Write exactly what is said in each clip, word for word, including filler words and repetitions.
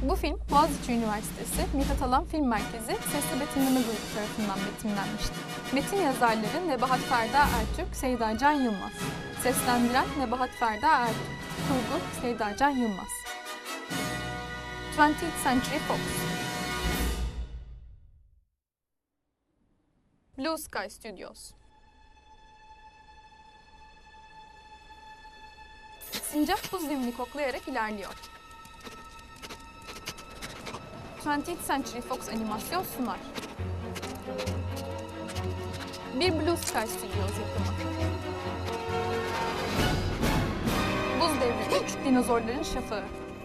Bu film Boğaziçi Üniversitesi Mithat Alan Film Merkezi Sesli Betimleme Grubu tarafından betimlenmiştir. Metin yazarları Nebahat Ferda Ertürk, Seyda Can Yılmaz. Seslendiren Nebahat Ferda Ertürk. Kurgu Seyda Can Yılmaz. twentieth Century Fox. Blue Sky Studios. Sincap buz zemini koklayarak ilerliyor. twentieth Century Fox animasyon sunar. Bir Blue Sky Studios yapımı. Buz devri üç, dinozorların şafağı.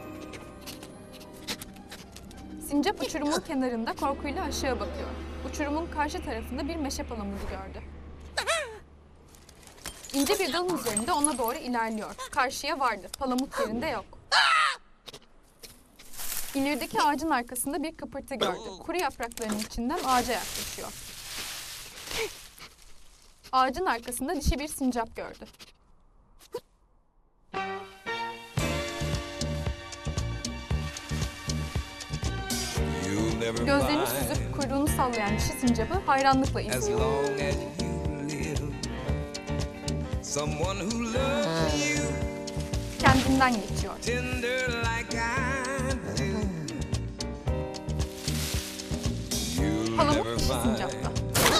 Sincap uçurumun kenarında korkuyla aşağı bakıyor. Uçurumun karşı tarafında bir meşe palamudu gördü. İnce bir dalın üzerinde ona doğru ilerliyor. Karşıya vardı. Palamut yerinde yok. İlerideki ağacın arkasında bir kıpırtı gördü. Kuru yaprakların içinden ağaca yaklaşıyor. Ağacın arkasında dişi bir sincap gördü. Gözlerini süzüp kuyruğunu sallayan dişi sincapı hayranlıkla izliyor. Kendinden geçiyor. Palamut dişi sincapta.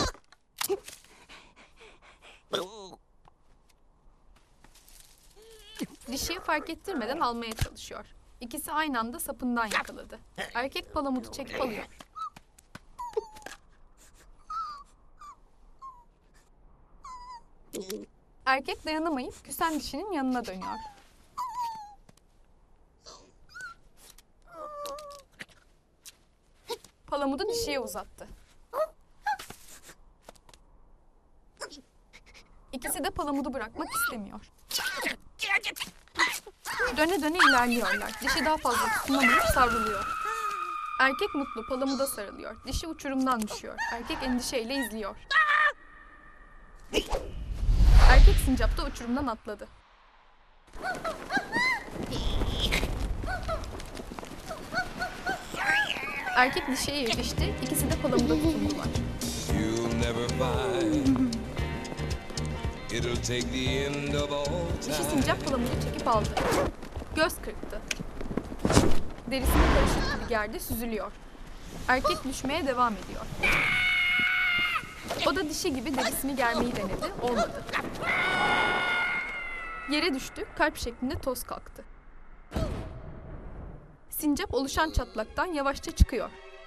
Dişiyi fark ettirmeden almaya çalışıyor. İkisi aynı anda sapından yakaladı. Erkek palamudu çekip alıyor. Erkek dayanamayıp küsen dişinin yanına dönüyor. Palamudu dişiye uzattı. İkisi de palamudu bırakmak istemiyor. Döne döne ilerliyorlar. Dişi daha fazla tutunamayıp savruluyor. Erkek mutlu, palamuda sarılıyor. Dişi uçurumdan düşüyor. Erkek endişeyle izliyor. Erkek sincap da uçurumdan atladı. Erkek dişiye yetişti. İkisi de palamuda tutundular. Dişi sincap palamudu çekip aldı. Göz kırptı. Derisini karışık gibi gerdi, süzülüyor. Erkek düşmeye devam ediyor. O da dişi gibi derisini germeyi denedi, olmadı. Yere düştü, kalp şeklinde toz kalktı. Sincap oluşan çatlaktan yavaşça çıkıyor.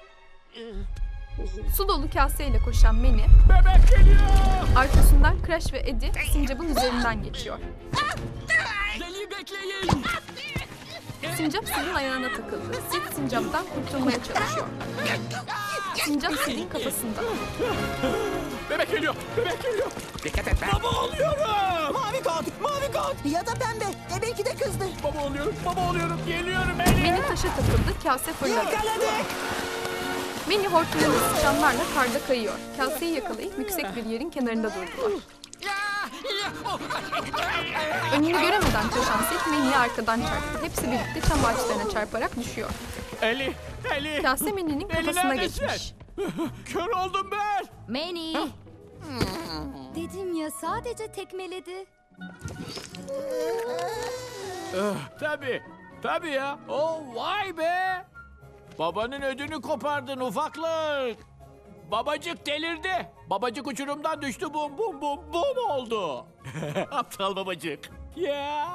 Su dolu kaseyle koşan Manny, bebek geliyor! Arkasından Crash ve Eddie sincapın üzerinden geçiyor. Deli bekleyin! Sincap Sid'in ayağına takıldı. Sid sincaptan kurtulmaya çalışıyor. Sincap Sid'in kafasında. Bebek geliyor! Bebek geliyor! Dikkat et ben! Baba oluyorum! Mavi kod, mavi kod. Ya da pembe. E belki de kızdı. Baba oluyorum, baba oluyorum. Geliyorum Manny! Manny taşa takıldı, kase fırladı. Yakaladık. Manny hortumuyla sıçanlarla karda kayıyor. Kaseyi yakalayıp yüksek bir yerin kenarında durdular. Önünü göremeden koşan Sid Manny'ye arkadan çarptı. Hepsi birlikte çam ağaçlarına çarparak düşüyor. Eli! Eli! Kase Manny'nin Eli kafasına neredesin? geçmiş. Kör oldum ben! Manny. Dedim ya, sadece tekmeledi. Ah, tabii, tabii ya. Oh vay be! Babanın ödünü kopardın ufaklık. Babacık delirdi. Babacık uçurumdan düştü, bum bum bum bum oldu. Aptal babacık. Ya.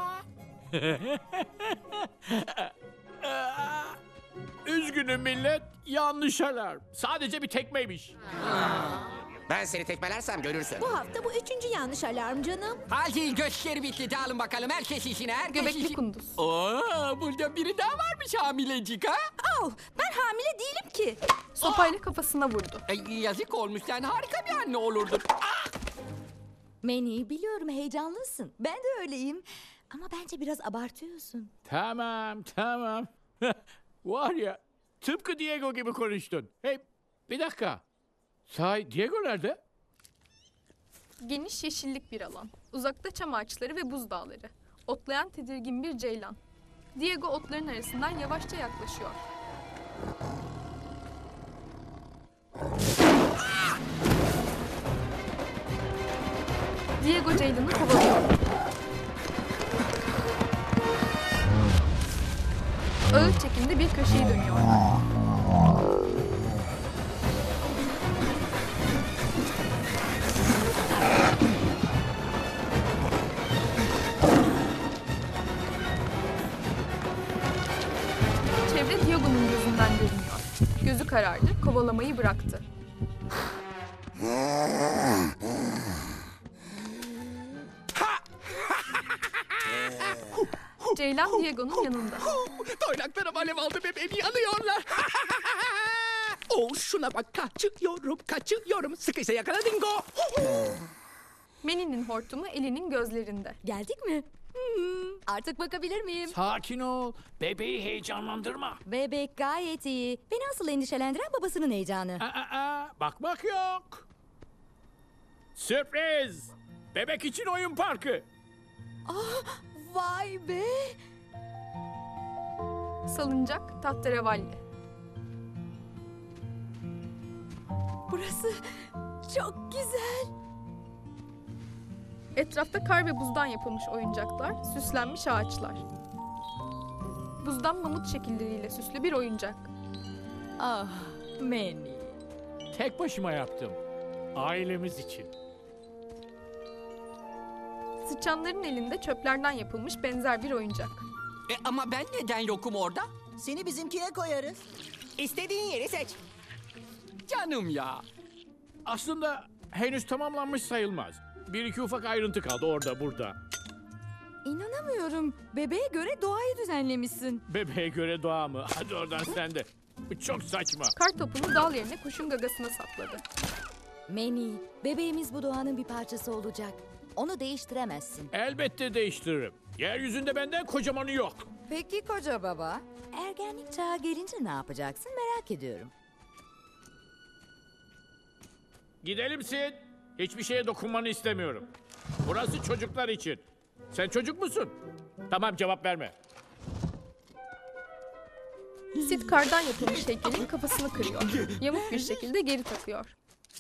Üzgünüm millet, yanlış alarm. Sadece bir tekmeymiş. Ben seni tekmelersem görürsün. Bu hafta bu üçüncü yanlış alarm canım. Hadi gösteri bitti. Dağılın bakalım. Herkes işine. Herkes Göbekli işine. kunduz. Oo, burada biri daha varmış hamilecik ha. Oh, ben hamile değilim ki. Sopayla kafasına vurdu. Ay, yazık olmuş. Sen harika bir anne olurdun. Ah! Manny, biliyorum heyecanlısın. Ben de öyleyim. Ama bence biraz abartıyorsun. Tamam, tamam. Var ya, tıpkı Diego gibi konuştun. Hey, bir dakika. Sahi Diego nerede? Geniş yeşillik bir alan. Uzakta çam ağaçları ve buz dağları. Otlayan tedirgin bir ceylan. Diego otların arasından yavaşça yaklaşıyor. Diego Ceylan'ı kovalıyor. Ağır çekimde bir köşeyi dönüyor. Çevre Diego'nun gözünden görünüyor. Gözü karardı, kovalamayı bıraktı. Ceylan Diego'nun yanında. Toynaklarım alev aldı bebeğim yanıyorlar. Oh şuna bak kaçıyorum kaçıyorum. Sıkıysa yakala dingo. Manny'nin hortumu Ellie'nin gözlerinde. Geldik mi? Hmm, artık bakabilir miyim? Sakin ol. Bebeği heyecanlandırma. Bebek gayet iyi. Beni asıl endişelendiren babasının heyecanı. Aa, aa, bakmak yok. Sürpriz. Bebek için oyun parkı. Vay be! Salıncak, tahterevalli. Burası çok güzel. Etrafta kar ve buzdan yapılmış oyuncaklar, süslenmiş ağaçlar. Buzdan mamut şekilleriyle süslü bir oyuncak. Ah, Manny. Tek başıma yaptım. Ailemiz için. Sıçanların elinde çöplerden yapılmış benzer bir oyuncak. E, ama ben neden yokum orada? Seni bizimkine koyarız. İstediğin yeri seç. Canım ya. Aslında henüz tamamlanmış sayılmaz. Bir iki ufak ayrıntı kaldı orada burada. İnanamıyorum. Bebeğe göre doğayı düzenlemişsin. Bebeğe göre doğa mı? Hadi oradan sen de. Bu çok saçma. Kar topunu dal yerine kuşun gagasına sapladı. Manny, bebeğimiz bu doğanın bir parçası olacak. Onu değiştiremezsin. Elbette değiştiririm. Yeryüzünde benden kocamanı yok. Peki koca baba? Ergenlik çağı gelince ne yapacaksın merak ediyorum. Gidelim Sid. Hiçbir şeye dokunmanı istemiyorum. Burası çocuklar için. Sen çocuk musun? Tamam, cevap verme. Sid kardan yapılmış heykelin kafasını kırıyor. Yamuk bir şekilde geri takıyor.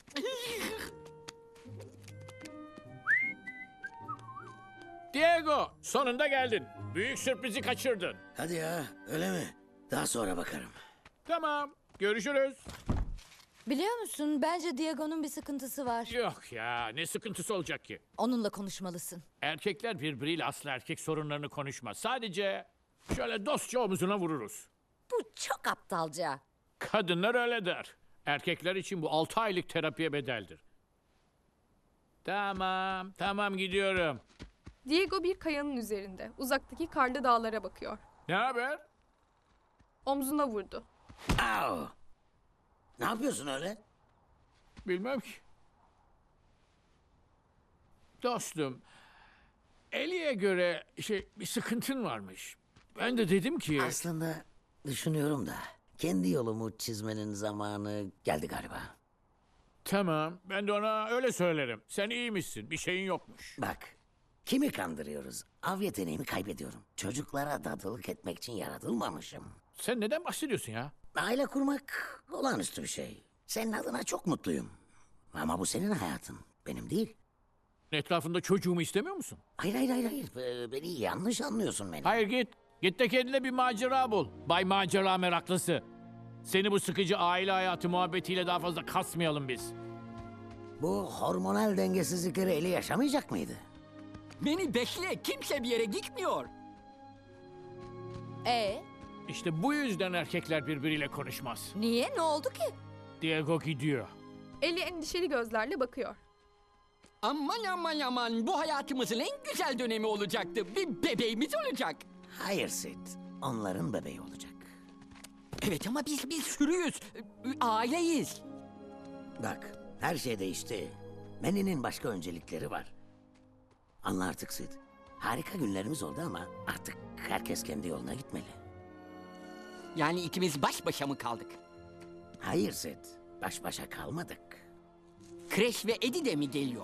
Diego, sonunda geldin. Büyük sürprizi kaçırdın. Hadi ya, öyle mi? Daha sonra bakarım. Tamam, görüşürüz. Biliyor musun bence Diego'nun bir sıkıntısı var. Yok ya, ne sıkıntısı olacak ki? Onunla konuşmalısın. Erkekler birbiriyle aslı erkek sorunlarını konuşmaz. Sadece şöyle dostça omuzuna vururuz. Bu çok aptalca. Kadınlar öyle der. Erkekler için bu altı aylık terapiye bedeldir. Tamam, tamam gidiyorum. Diego bir kayanın üzerinde, uzaktaki karlı dağlara bakıyor. Ne haber? Omzuna vurdu. Au! Ne yapıyorsun öyle? Bilmem ki. Dostum, Ellie'ye göre şey bir sıkıntın varmış. Ben de dedim ki... Aslında düşünüyorum da kendi yolumu çizmenin zamanı geldi galiba. Tamam, ben de ona öyle söylerim. Sen iyiymişsin, bir şeyin yokmuş. Bak, kimi kandırıyoruz? Av yeteneğimi kaybediyorum. Çocuklara dadılık etmek için yaratılmamışım. Sen neden bahsediyorsun ya? Aile kurmak olağanüstü bir şey. Senin adına çok mutluyum. Ama bu senin hayatın, benim değil. Etrafında çocuğumu istemiyor musun? Hayır hayır hayır hayır. Ee, Beni yanlış anlıyorsun beni. Hayır git. Git de kendine bir macera bul. Bay macera meraklısı. Seni bu sıkıcı aile hayatı muhabbetiyle daha fazla kasmayalım biz. Bu hormonal dengesizlikleri eli yaşamayacak mıydı? Beni bekle kimse bir yere gitmiyor. E İşte bu yüzden erkekler birbiriyle konuşmaz. niye ne oldu ki? Diego gidiyor. Ellie endişeli gözlerle bakıyor. Aman aman aman bu hayatımızın en güzel dönemi olacaktı. Bir bebeğimiz olacak. Hayır Sid. Onların bebeği olacak. Evet ama biz bir sürüyüz. Aileyiz. Bak, her şey değişti. Manny'nin başka öncelikleri var. Anla artık Sid. Harika günlerimiz oldu ama artık herkes kendi yoluna gitmeli. Yani ikimiz baş başa mı kaldık? Hayır Sid. Baş başa kalmadık. Kreş ve Eddie de mi geliyor?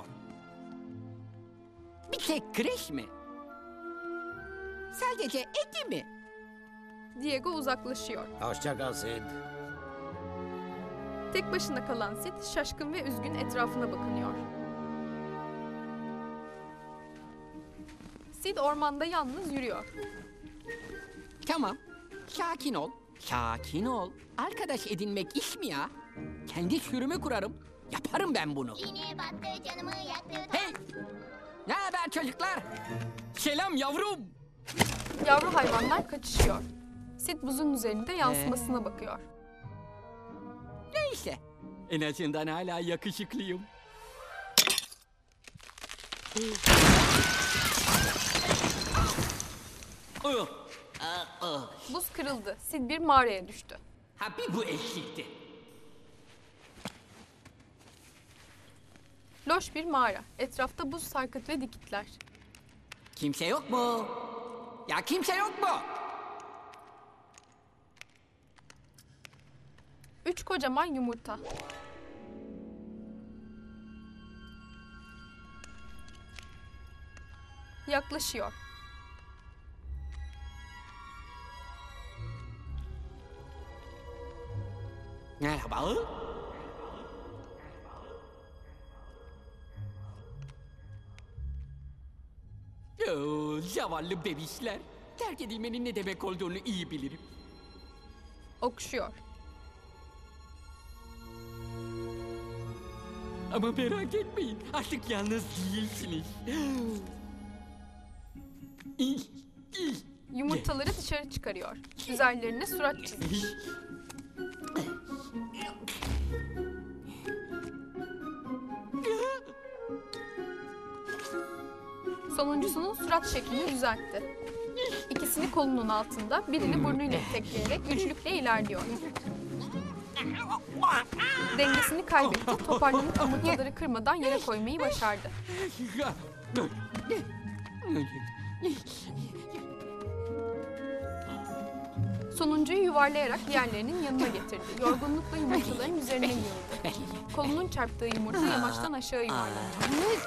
Bir tek kreş mi? Sadece Eddie mi? Diego uzaklaşıyor. Hoşça kal Sid. Tek başına kalan Sid şaşkın ve üzgün etrafına bakınıyor. Sid ormanda yalnız yürüyor. Tamam. Sakin ol. Sakin ol. Arkadaş edinmek iş mi ya? Kendi sürümü kurarım. Yaparım ben bunu. İğneye battı canımı yaktı. Hey! Ne haber çocuklar? Selam yavrum. Yavru hayvanlar kaçışıyor. Sid buzun üzerinde yansımasına bakıyor. Neyse. En azından hala yakışıklıyım. Oh, ah, oh. Buz kırıldı. Sid bir mağaraya düştü. Ha bir bu eksikti. Loş bir mağara. Etrafta buz sarkıt ve dikitler. Kimse yok mu? Ya kimse yok mu? Üç kocaman yumurta. Yaklaşıyor. Merhaba. Oo, zavallı bebişler. Terk edilmenin ne demek olduğunu iyi bilirim. Okşuyor. Ama merak etmeyin, artık yalnız değilsiniz. İh, ih. Yumurtaları dışarı çıkarıyor. Üzerlerine surat çizmiş. Sonuncusunun surat şeklini düzeltti. İkisini kolunun altında, birini burnuyla itekleyerek güçlükle ilerliyor. Dengesini kaybetti, toparlanıp yumurtaları kırmadan yere koymayı başardı. Sonuncuyu yuvarlayarak diğerlerinin yanına getirdi. Yorgunlukla yumurtaların üzerine yığıldı. Kolunun çarptığı yumurta yamaçtan aşağı yuvarlandı.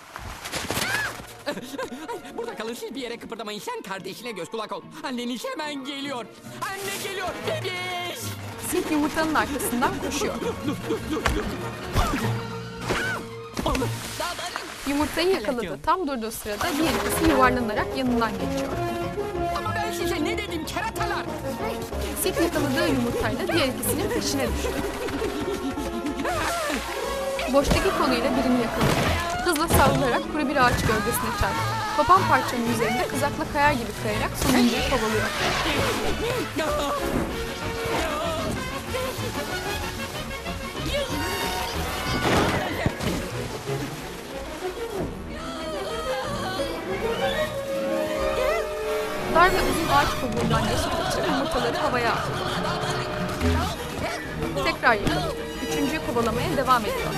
Burada kalın, siz bir yere kıpırdamayın. Sen kardeşine göz kulak ol. Anneniz hemen geliyor. Anne geliyor. Bebiş. Sid yumurtanın arkasından koşuyor. Yumurtayı yakaladı. Tam durduğu sırada diğer ikisi yuvarlanarak yanından geçiyor. Ama ben size ne dedim keratalar? Sid yakaladığı yumurtayla diğer ikisinin peşine düştü. Boştaki koluyla birini yakaladı. Hızla savrularak kuru bir ağaç gölgesine çarptı. Kopan parçanın üzerinde kızakla kayar gibi kayarak sonuncuyu kovalıyor. Dar ve uzun ağaç kabuğundan geçmek için yumurtaları havaya attı. Tekrar yakaladı. Üçüncüyü kovalamaya devam ediyor.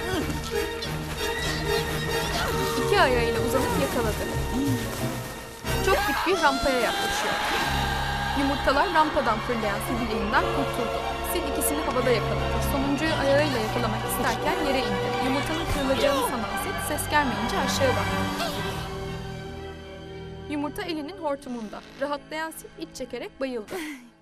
İki ayağıyla uzanıp yakaladı. Çok dik bir rampaya yaklaşıyor. Yumurtalar rampadan fırlayan Sid'in elinden kurtuldu. Sid ikisini havada yakaladı. Sonuncuyu ayağıyla yakalamak isterken yere indi. Yumurtanın kırılacağını sanan Sid ses gelmeyince aşağı baktı. Yumurta elinin hortumunda. Rahatlayan Sid iç çekerek bayıldı.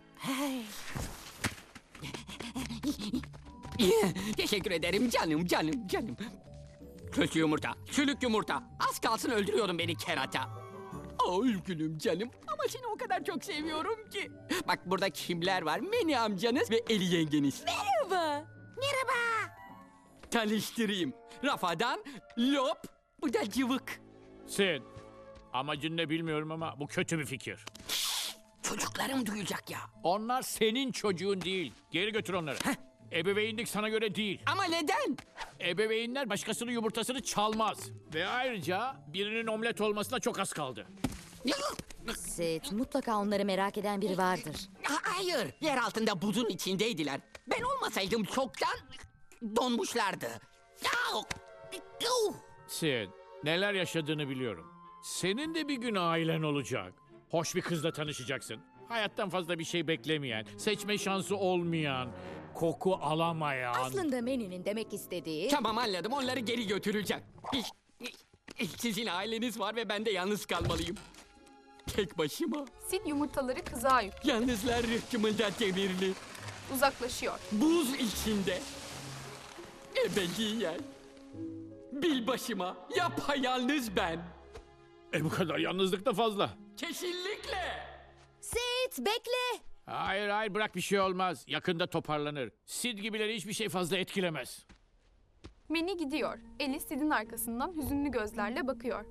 Teşekkür ederim canım canım canım. Kötü yumurta, çürük yumurta. Az kalsın öldürüyordun beni kerata. Ay gülüm canım. Ama seni o kadar çok seviyorum ki. Bak burada kimler var? Meni amcanız ve Eli yengeniz. Merhaba. Merhaba. Tanıştırayım. Rafadan Lop, bu da Cıvık. Sid, amacın ne bilmiyorum ama bu kötü bir fikir. Çocuklarım duyacak ya. Onlar senin çocuğun değil. Geri götür onları. Ebeveynlik sana göre değil. Ama neden? Ebeveynler başkasının yumurtasını çalmaz. Ve ayrıca birinin omlet olmasına çok az kaldı. Sid, mutlaka onları merak eden biri vardır. Ha- Hayır, yer altında buzun içindeydiler. Ben olmasaydım çoktan donmuşlardı. Ya! Sid, neler yaşadığını biliyorum. Senin de bir gün ailen olacak. Hoş bir kızla tanışacaksın. Hayattan fazla bir şey beklemeyen, seçme şansı olmayan, koku alamayan... Aslında Manny'nin demek istediği... Tamam anladım, onları geri götüreceğim. Sizin aileniz var ve ben de yalnız kalmalıyım. Tek başıma. Sid yumurtaları kızağa yüklüyor. Yalnızlar rıhtımında demirli. Uzaklaşıyor. Buz içinde. Ebediyen. Bil başıma. Yapayalnız ben. E bu kadar yalnızlık da fazla. Kesinlikle. Sid bekle. Hayır hayır bırak bir şey olmaz. Yakında toparlanır. Sid gibileri hiçbir şey fazla etkilemez. Manny gidiyor. Eli Sid'in arkasından hüzünlü gözlerle bakıyor.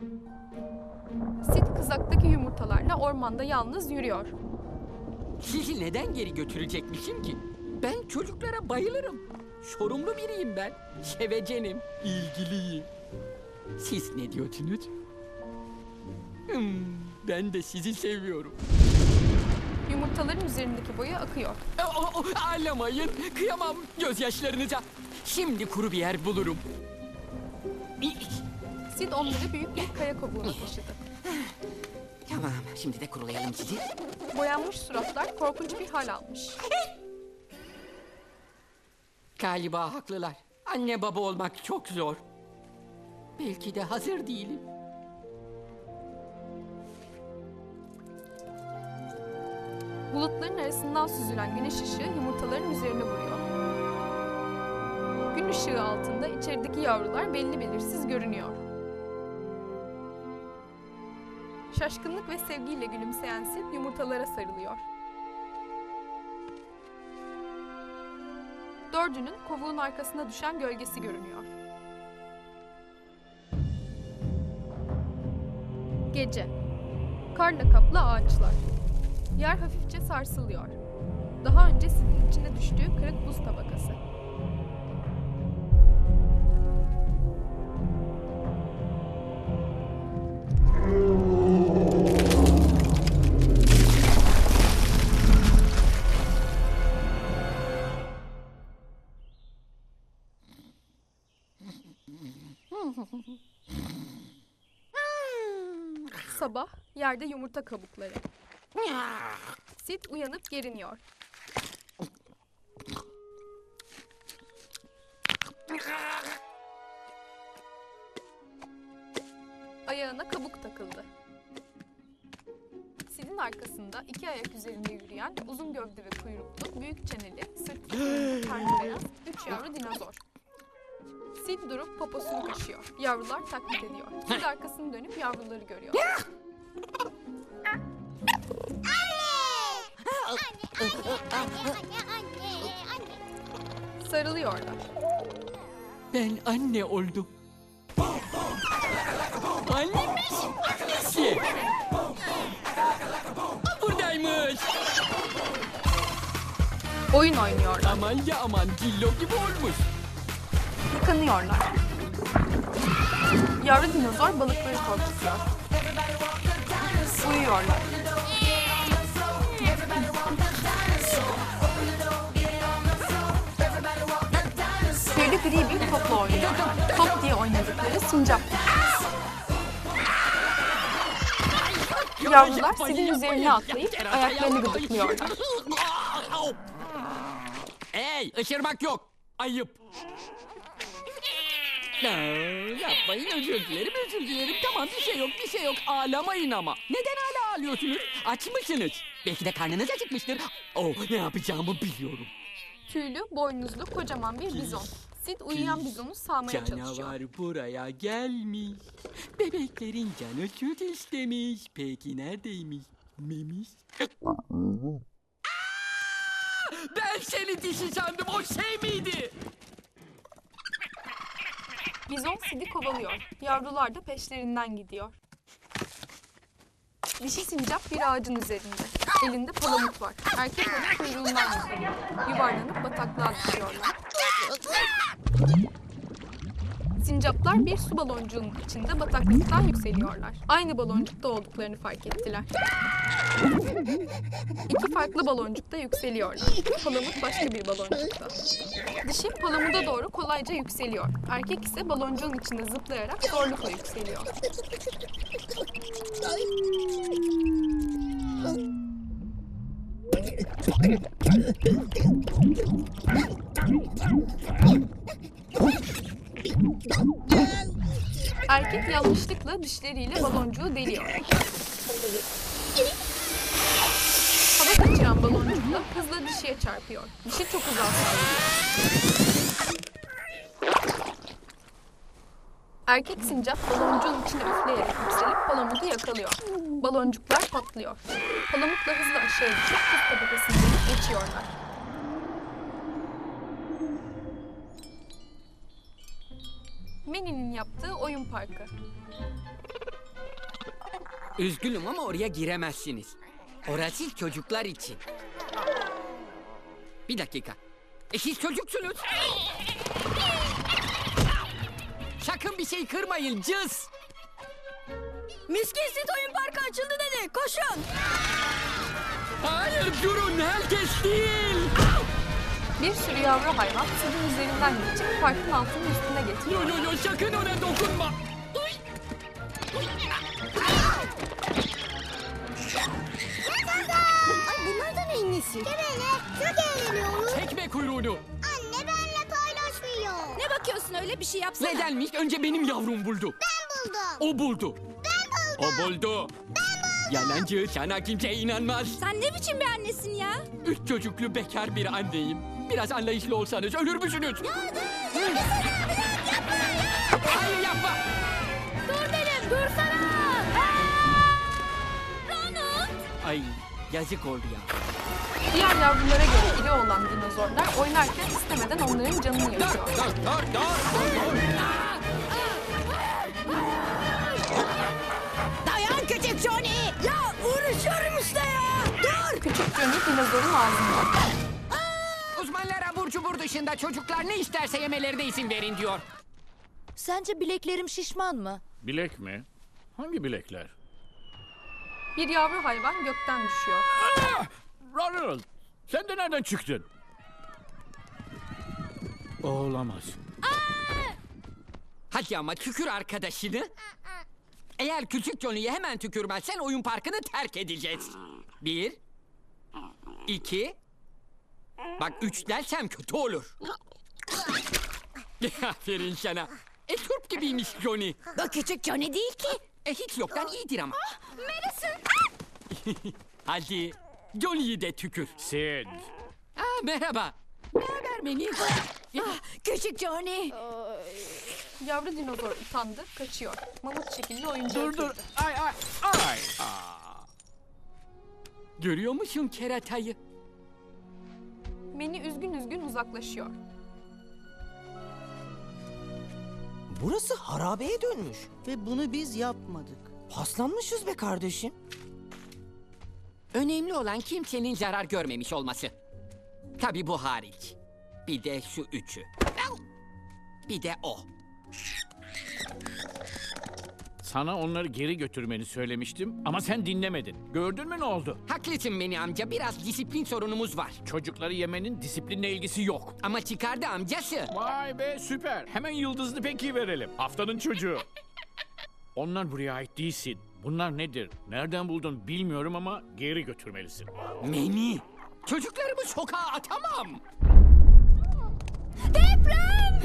Sid kızaktaki yumurtalarla ormanda yalnız yürüyor. Sizi neden geri götürecekmişim ki? Ben çocuklara bayılırım. Sorumlu biriyim ben. Sevecenim, ilgiliyim. Siz ne diyorsunuz? Hmm, ben de sizi seviyorum. Yumurtaların üzerindeki boya akıyor. O, o, ağlamayın, kıyamam gözyaşlarınıza. Şimdi kuru bir yer bulurum. Sid onları büyük bir kaya kovuğuna taşıdı. Tamam, şimdi de kurulayalım sizi. Boyanmış suratlar korkunç bir hal almış. Galiba haklılar. Anne baba olmak çok zor. Belki de hazır değilim. Bulutların arasından süzülen güneş ışığı yumurtaların üzerine vuruyor. Gün ışığı altında içerideki yavrular belli belirsiz görünüyor. Şaşkınlık ve sevgiyle gülümseyen Sid yumurtalara sarılıyor. Dördünün kovuğun arkasına düşen gölgesi görünüyor. Gece. Karla kaplı ağaçlar. Yer hafifçe sarsılıyor. Daha önce Sid'in içine düştüğü kırık buz tabakası. Sabah yerde yumurta kabukları. Sid uyanıp geriniyor. Ayağına kabuk takıldı. Sid'in arkasında iki ayak üzerinde yürüyen uzun gövde ve kuyruklu, büyük çeneli, sırtı karnı beyaz, üç yavru dinozor. Sid durup poposunu kaşıyor. Yavrular taklit ediyor. Sid arkasını dönüp yavruları görüyor. Anne, anne, anne, anne. Sarılıyorlar. Ben anne oldum. Annemiş. Annesi. Buradaymış. Oyun oynuyorlar. Aman ya aman cillo gibi olmuş. Yıkanıyorlar. Yavru dinozor balıkları korkutuyor. Uyuyorlar. Tüylü gri bir topla oynuyorlar. Top diye oynadıkları sincap. Yavrular Sid'in üzerine atlayıp ayaklarını gıdıklıyorlar. Hey, ışırmak yok. Ayıp. Aa, yapmayın, özür dilerim, özür dilerim. Tamam, bir şey yok, bir şey yok. Ağlamayın ama. Neden hala ağlıyorsunuz? Aç mısınız? Belki de karnınız acıkmıştır. Oh, ne yapacağımı biliyorum. Tüylü, boynuzlu, kocaman bir bizon. Sid uyuyan bizonu sağmaya çalışıyor. Canavar buraya gelmiş. Bebeklerin canı süt istemiş. Peki neredeymiş? Memiş. Aa! Ben seni dişi sandım, o şey miydi? Bizon Sid'i kovalıyor. Yavrular da peşlerinden gidiyor. Dişi sincap bir ağacın üzerinde. Elinde palamut var. Erkek onu kuyruğundan yakalıyor. Yuvarlanıp bataklığa düşüyorlar. Sincaplar bir su baloncuğunun içinde bataklıktan yükseliyorlar. Aynı baloncukta olduklarını fark ettiler. İki farklı baloncukta yükseliyorlar. Palamut başka bir baloncukta. Dişi palamuda doğru kolayca yükseliyor. Erkek ise baloncuğun içinde zıplayarak zorlukla yükseliyor. Erkek yanlışlıkla dişleriyle baloncuğu deliyor. Hava kaçıran baloncukla hızla dişiye çarpıyor. Dişi çok uzağa savruluyor. Erkek sincap baloncuğun içine üfleyerek yükselip palamudu yakalıyor. Baloncuklar patlıyor. Palamutla hızla aşağı düşüp tuz tabakasından geçiyorlar. Manny'nin yaptığı oyun parkı. Üzgünüm ama oraya giremezsiniz. Orası çocuklar için. Bir dakika. E siz çocuksunuz. Sakın bir şey kırmayın cız. Miskinsit oyun parkı açıldı dedi. Koşun. Hayır durun herkes değil. Bir sürü yavru hayvan sudun üzerinden geçip parkın altının üstüne getiriyor. Yo yo yo sakın ona dokunma. Ay bunlardan en iyisi. Demene çok eğleniyoruz. Çekme kuyruğunu. Anne benimle paylaşmıyor. Ne bakıyorsun öyle bir şey yapsana. Nedenmiş? Önce benim yavrum buldu. Ben buldum. O buldu. Ben buldum. O buldu. Yalancı, sana kimse inanmaz. Sen ne biçim bir annesin ya? Üç çocuklu bekar bir anneyim. Biraz anlayışlı olsanız ölür müsünüz? Hayır yapma. Dur dedim dursana. Ronald. Ay yazık oldu ya. Diğer yavrulara göre iri olan dinozorlar oynarken istemeden onların canını Dur, yakıyor. dur, dur, dur, dur. Dayan küçük Johnny. Ya uğraşıyorum işte ya. Dur. Küçük Johnny dinozorun ağzında. Uzmanlar abur cubur dışında çocuklar ne isterse yemelerine izin verin diyor. Sence bileklerim şişman mı? Bilek mi? Hangi bilekler? Bir yavru hayvan gökten düşüyor. Ah! Ronald, sen de nereden çıktın? Olamaz. Hadi ama tükür arkadaşını. Eğer küçük Johnny'ye hemen tükürmezsen oyun parkını terk edeceğiz. Bir, iki, bak üç dersem kötü olur. Aferin sana. E turp gibiymiş Johnny. Bu küçük Johnny değil ki. E hiç yoktan iyidir ama. Madison. Hadi Johnny'yi de tükür. Sid. Aa, merhaba. Ne haber beni? Küçük Johnny. Yavru dinozor utandı, kaçıyor. Mamut şekilli oyuncağı Dur dur. kırdı. Ay ay ay. Aa. Görüyor musun keratayı? Manny üzgün üzgün uzaklaşıyor. Burası harabeye dönmüş. Ve bunu biz yapmadık. Paslanmışız be kardeşim. Önemli olan kimsenin zarar görmemiş olması. Tabii bu hariç. Bir de şu üçü. Bir de o. Sana onları geri götürmeni söylemiştim ama sen dinlemedin. Gördün mü ne oldu? Haklısın beni amca, biraz disiplin sorunumuz var. Çocukları yemenin disiplinle ilgisi yok. Ama çıkardı amcası. Vay be süper. Hemen yıldızlı peki verelim. Haftanın çocuğu. Onlar buraya ait değilsin. Bunlar nedir? Nereden buldun bilmiyorum ama geri götürmelisin. Meni, çocuklarımı sokağa atamam. Deprem.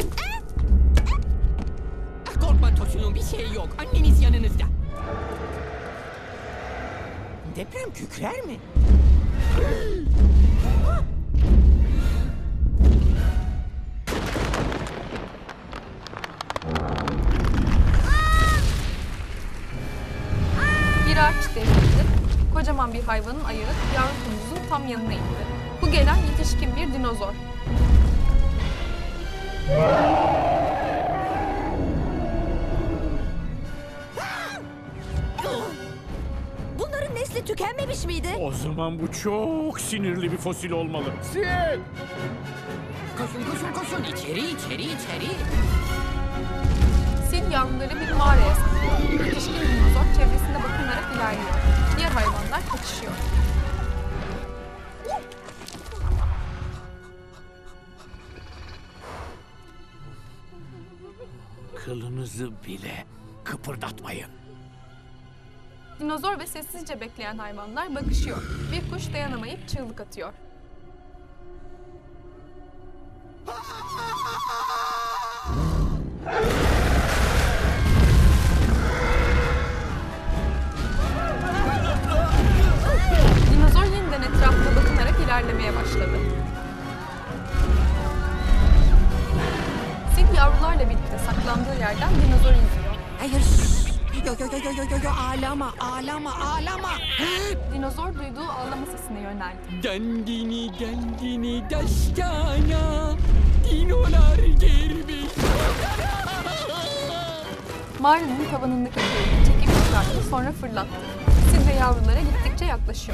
Korkma Tosun'un bir şey yok. Anneniz yanınızda. Deprem kükrer mi? Bir ağaç devrildi. Kocaman bir hayvanın ayağı yavru kunduzun tam yanına indi. Bu gelen yetişkin bir dinozor. Bunların nesli tükenmemiş miydi? O zaman bu çok sinirli bir fosil olmalı. Sid! Koşun koşun koşun. İçeri içeri içeri. Sil yavruları bir mağaraya saklıyor. Yetişkin dinozor çevresinde bakınarak ilerliyor. Diğer hayvanlar kaçışıyor. Kılınızı bile kıpırdatmayın. Dinozor ve sessizce bekleyen hayvanlar bakışıyor. Bir kuş dayanamayıp çığlık atıyor. yürümeye başladı. Sid yavrularla birlikte saklandığı yerden dinozoru izliyor. Hayır. Yo yo yo yo yo yo yo ağlama ağlama ağlama. Dinozor duyduğu ağlama sesine yöneldi. Dandini dandini dastana. Dinolar gelmiş. Mağaranın tavanındaki yüzeyi çekip çıkarttı, sonra fırlattı. Sid ve yavrulara gittikçe yaklaşıyor.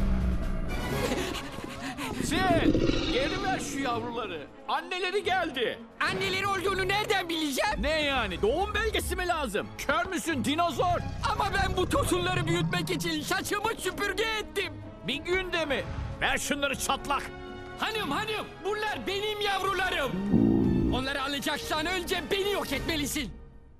Sid, geri ver şu yavruları. Anneleri geldi. Anneleri olduğunu nereden bileceğim? Ne yani? Doğum belgesi mi lazım? Kör müsün dinozor? Ama ben bu tosunları büyütmek için saçımı süpürge ettim. Bir günde mi? Ver şunları çatlak. Hanım hanım bunlar benim yavrularım. Onları alacaksan önce beni yok etmelisin.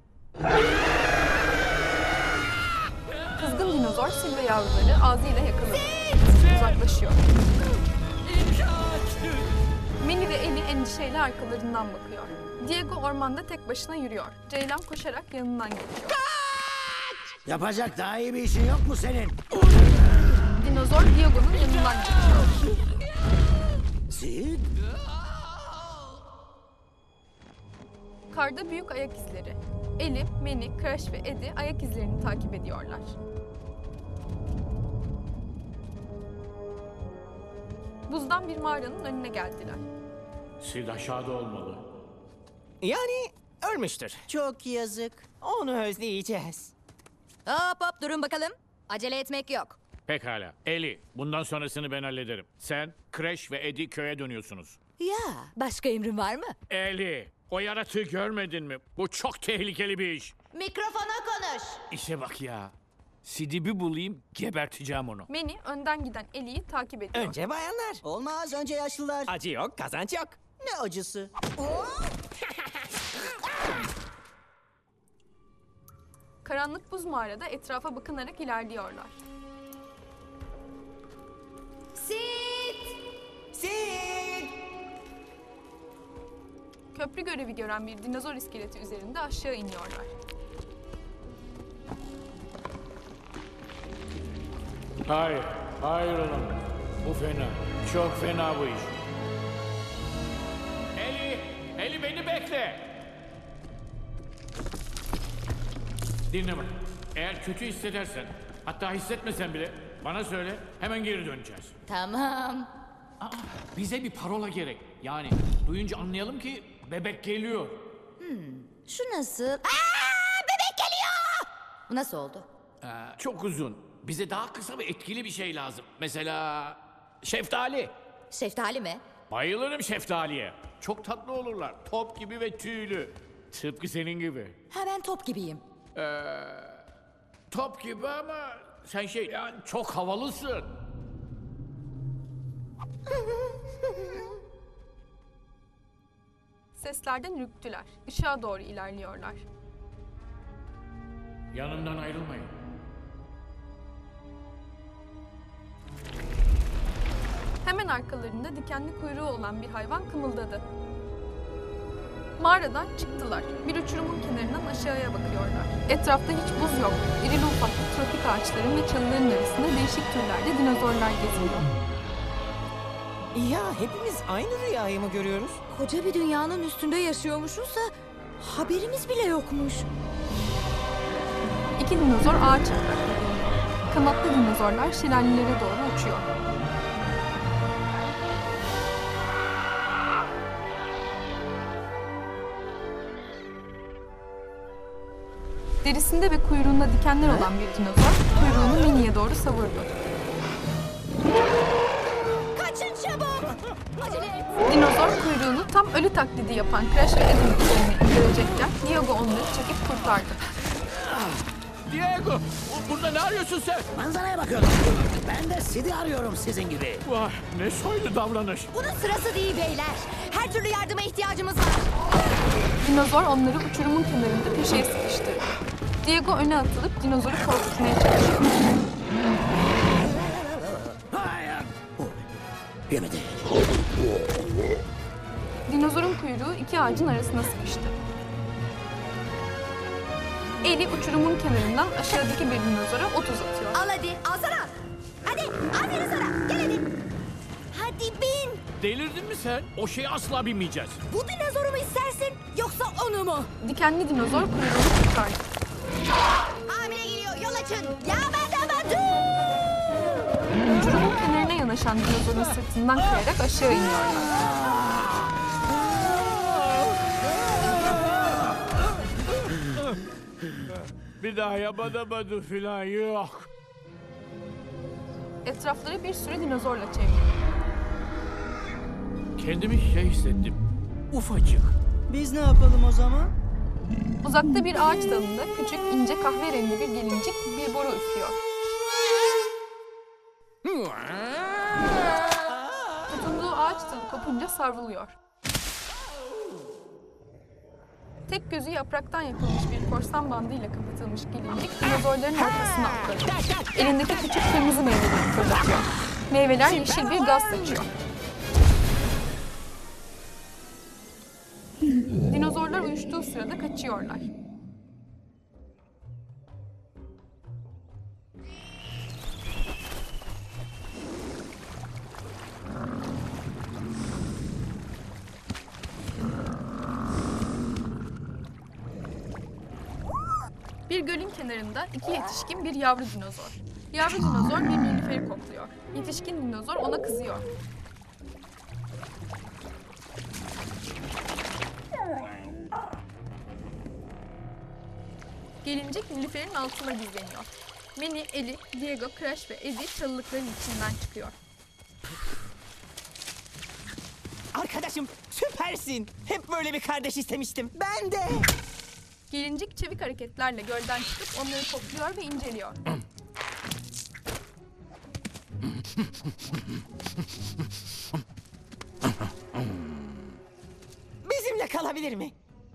Kızgın dinozor Sid ve yavruları ağzıyla yakaladı. Uzaklaşıyor. İmdat! Minnie ve Ellie endişeyle arkalarından bakıyor. Diego ormanda tek başına yürüyor. Ceylan koşarak yanından geçiyor. Yapacak daha iyi bir işin yok mu senin? Dinozor Diego'nun yanından geçiyor. Sid? Karda büyük ayak izleri. Ellie, Minnie, Crash ve Eddie ayak izlerini takip ediyorlar. Buzdan bir mağaranın önüne geldiler. Sid aşağıda olmalı. Yani ölmüştür. Çok yazık. Onu özleyeceğiz. Hop hop durun bakalım. Acele etmek yok. Pekala. Eli, bundan sonrasını ben hallederim. Sen, Crash ve Eddie köye dönüyorsunuz. Ya başka emrin var mı? Eli, o yaratığı görmedin mi? Bu çok tehlikeli bir iş. Mikrofona konuş. İşe bak ya. Sid'i bir bulayım, geberteceğim onu. Minnie önden giden Ellie'yi takip ediyor. Önce bayanlar. Olmaz, önce yaşlılar. Acı yok, kazanç yok. Ne acısı? Karanlık buz mağarada etrafa bakınarak ilerliyorlar. Sid. Sid! Köprü görevi gören bir dinozor iskeleti üzerinde aşağı iniyorlar. Hayır, hayır oğlum. Bu fena. Çok fena bu iş. Eli, Eli beni bekle. Dinle bak. Eğer kötü hissedersen, hatta hissetmesen bile bana söyle, hemen geri döneceğiz. Tamam. Aa, bize bir parola gerek. Yani duyunca anlayalım ki bebek geliyor. Şu nasıl? Aa, bebek geliyor! Bu nasıl oldu? Ee, çok uzun. Bize daha kısa ve etkili bir şey lazım. Mesela şeftali. Şeftali mi? Bayılırım şeftaliye. Çok tatlı olurlar. Top gibi ve tüylü. Tıpkı senin gibi. Ha ben top gibiyim. Top gibi ama sen şey yani çok havalısın. Seslerden ürktüler. Işığa doğru ilerliyorlar. Yanımdan ayrılmayın. Hemen arkalarında dikenli kuyruğu olan bir hayvan kımıldadı. Mağaradan çıktılar. Bir uçurumun kenarından aşağıya bakıyorlar. Etrafta hiç buz yok. İrili ufaklı tropik ağaçların ve çalıların arasında değişik türlerde dinozorlar geziniyor. Ya hepimiz aynı rüyayı mı görüyoruz? Koca bir dünyanın üstünde yaşıyormuşuz da haberimiz bile yokmuş. İki dinozor ağaç yapraklarında. Kanatlı dinozorlar şelalelere doğru uçuyor. Derisinde ve kuyruğunda dikenler olan bir dinozor kuyruğunu Minnie'ye doğru savurdu. Kaçın çabuk! Acele et! Dinozor kuyruğunu tam ölü taklidi yapan Crash ve Eddie'nin üzerine indirecekken Diego onları çekip kurtardı. Diego, bu- burada ne arıyorsun sen? Manzaraya bakıyorum. Ben de Sid'i arıyorum sizin gibi. Vay, ne soylu davranış. Bunun sırası değil beyler. Her türlü yardıma ihtiyacımız var. Dinozor onları uçurumun kenarında köşeye sıkıştırdı. Diego öne atılıp dinozoru korkutmaya çalışıyor. Hayır. Oh, yemedi. Dinozorun kuyruğu iki ağacın arasına sıkıştı. Eli uçurumun kenarından aşağıdaki bir dinozora ot uzatıyor. Al hadi, alsana. Hadi, aferin sana. Gel hadi. Hadi be. Delirdin mi sen? O şeye asla binmeyeceğiz. Bu dinozoru mu istersin yoksa onu mu? Dikenli dinozor kuyruğunu çıkardı. Amire geliyor, yol açın. Ya ben de Uçurumun kenarına yanaşan dinozorun sırtından kayarak aşağı iniyorlar. Bir daha yapadamadı filan yok. Etrafları bir sürü dinozorla çevrili. Kendimi şey hissettim. Ufacık. Biz ne yapalım o zaman? Uzakta bir ağaç dalında küçük, ince kahverengi bir gelincik bir boru üflüyor. Tutunduğu ağaç dalı kopunca savruluyor. Tek gözü yapraktan yapılmış bir korsan bandıyla kapatılmış gelincik dinozorların arkasına atladı. Elindeki küçük kırmızı meyveleri fırlatıyor. Meyveler yeşil bir gaz saçıyor. Dinozorlar uyuştuğu sırada kaçıyorlar. Bir gölün kenarında iki yetişkin bir yavru dinozor. Yavru dinozor bir nilüferi kokluyor. Yetişkin dinozor ona kızıyor. Gelincik nilüferin altına gizleniyor. Manny, Ellie, Diego, Crash ve Eddie çalılıkların içinden çıkıyor. Arkadaşım süpersin. Hep böyle bir kardeş istemiştim. Ben de. Gelincik çevik hareketlerle gölden çıkıp onları topluyor ve inceliyor. Bizimle kalabilir mi?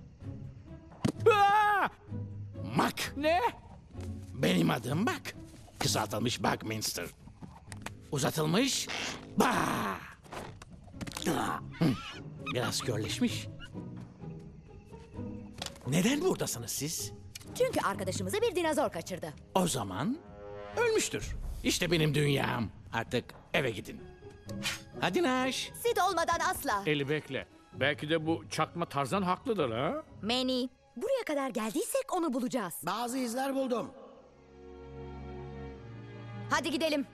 Aa! Mac. Ne? Benim adım Mac. Kısaltılmış Buckminster. Uzatılmış Ba. Hı, Biraz körleşmiş. Neden buradasınız siz? Çünkü arkadaşımızı bir dinozor kaçırdı. O zaman ölmüştür. İşte benim dünyam. Artık eve gidin. Hadi Naş. Sid olmadan asla. Eli bekle. Belki de bu çakma Tarzan haklıdır ha? Manny, buraya kadar geldiysek onu bulacağız. Bazı izler buldum. Hadi gidelim.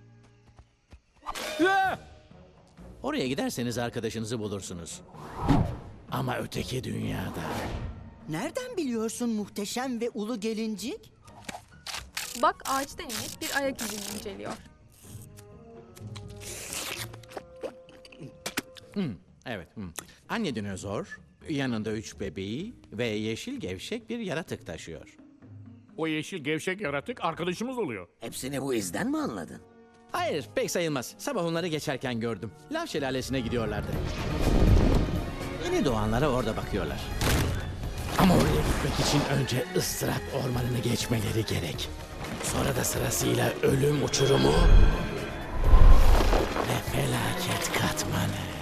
Ya! Oraya giderseniz arkadaşınızı bulursunuz. Ama öteki dünyada. Nereden biliyorsun muhteşem ve ulu gelincik? Bak ağaçtan inip bir ayak izini inceliyor. Evet. hı. Anne dinozor, yanında üç bebeği ve yeşil gevşek bir yaratık taşıyor. O yeşil gevşek yaratık arkadaşımız oluyor. Hepsini bu izden mi anladın? Hayır, pek sayılmaz. Sabah onları geçerken gördüm. Lav şelalesine gidiyorlardı. Yeni doğanlara orada bakıyorlar. Ama oraya gitmek için önce ıstırap ormanını geçmeleri gerek. Sonra da sırasıyla ölüm uçurumu ve felaket katmanı.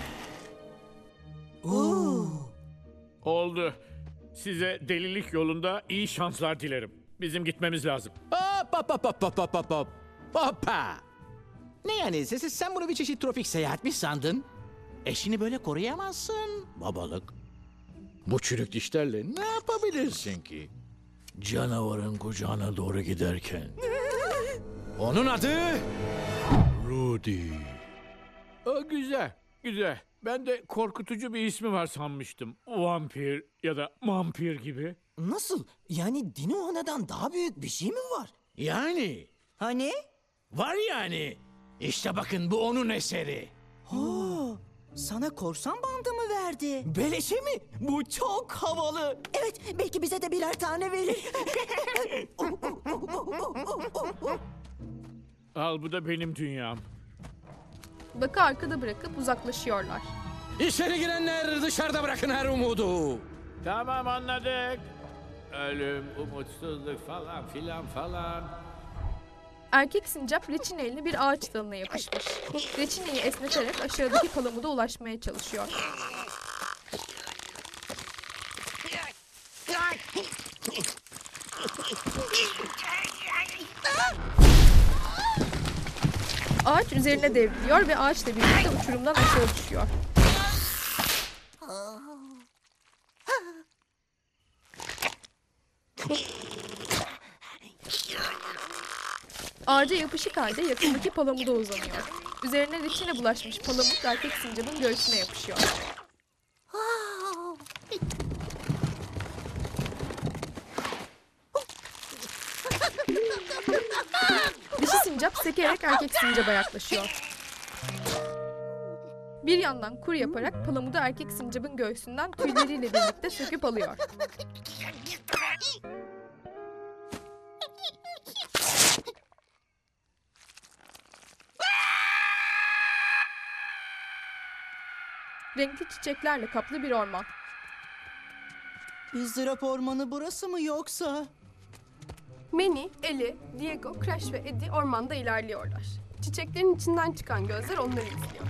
Oldu. Size delilik yolunda iyi şanslar dilerim. Bizim gitmemiz lazım. Hop hop hop hop hop hop hop hop. Hoppa. Ne yani siz, sen bunu bir çeşit tropik seyahat mi sandın? Eşini böyle koruyamazsın babalık. Bu çürük dişlerle ne yapabilirsin ki? Canavarın kucağına doğru giderken. Onun adı Rudy. Aa, güzel, güzel. Ben de korkutucu bir ismi var sanmıştım. Vampir ya da mampir gibi. Nasıl? Yani Dino Ana'dan daha büyük bir şey mi var? Yani Hani? var yani. İşte bakın bu onun eseri. Oo, sana korsan bandı mı verdi? Beleşe mi? Bu çok havalı. Evet, belki bize de birer tane verir. Al bu da benim dünyam. Bakı arkada bırakıp uzaklaşıyorlar. İçeri girenler dışarıda bırakın her umudu. Tamam anladık. Ölüm, umutsuzluk falan filan falan. Erkek sincap reçineyle bir ağaç dalına yapışmış. Reçineyi esneterek aşağıdaki palamuda ulaşmaya çalışıyor. Ağaç üzerine devriliyor ve ağaçla birlikte uçurumdan aşağı düşüyor. Ağaca yapışık halde yakındaki palamuda uzanıyor. Üzerine reçine bulaşmış palamut erkek sincapın göğsüne yapışıyor. Dişi sincap sekerek erkek sincaba yaklaşıyor. Bir yandan kur yaparak palamudu erkek sincapın göğsünden tüyleriyle birlikte söküp alıyor. Renkli çiçeklerle kaplı bir orman. İzdırap ormanı burası mı yoksa? Manny, Ellie, Diego, Crash ve Eddie ormanda ilerliyorlar. Çiçeklerin içinden çıkan gözler onları izliyor.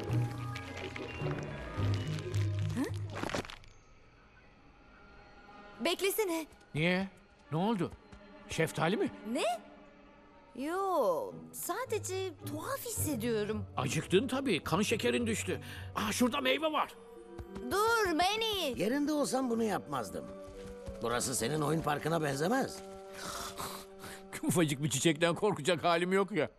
Beklesene. Niye? Ne oldu? Şeftali mi? Ne? Yo, sadece tuhaf hissediyorum. Acıktın tabii. Kan şekerin düştü. Aa, şurada meyve var. Dur Manny. Yerinde olsam bunu yapmazdım. Burası senin oyun parkına benzemez. Ufacık bir çiçekten korkacak halim yok ya.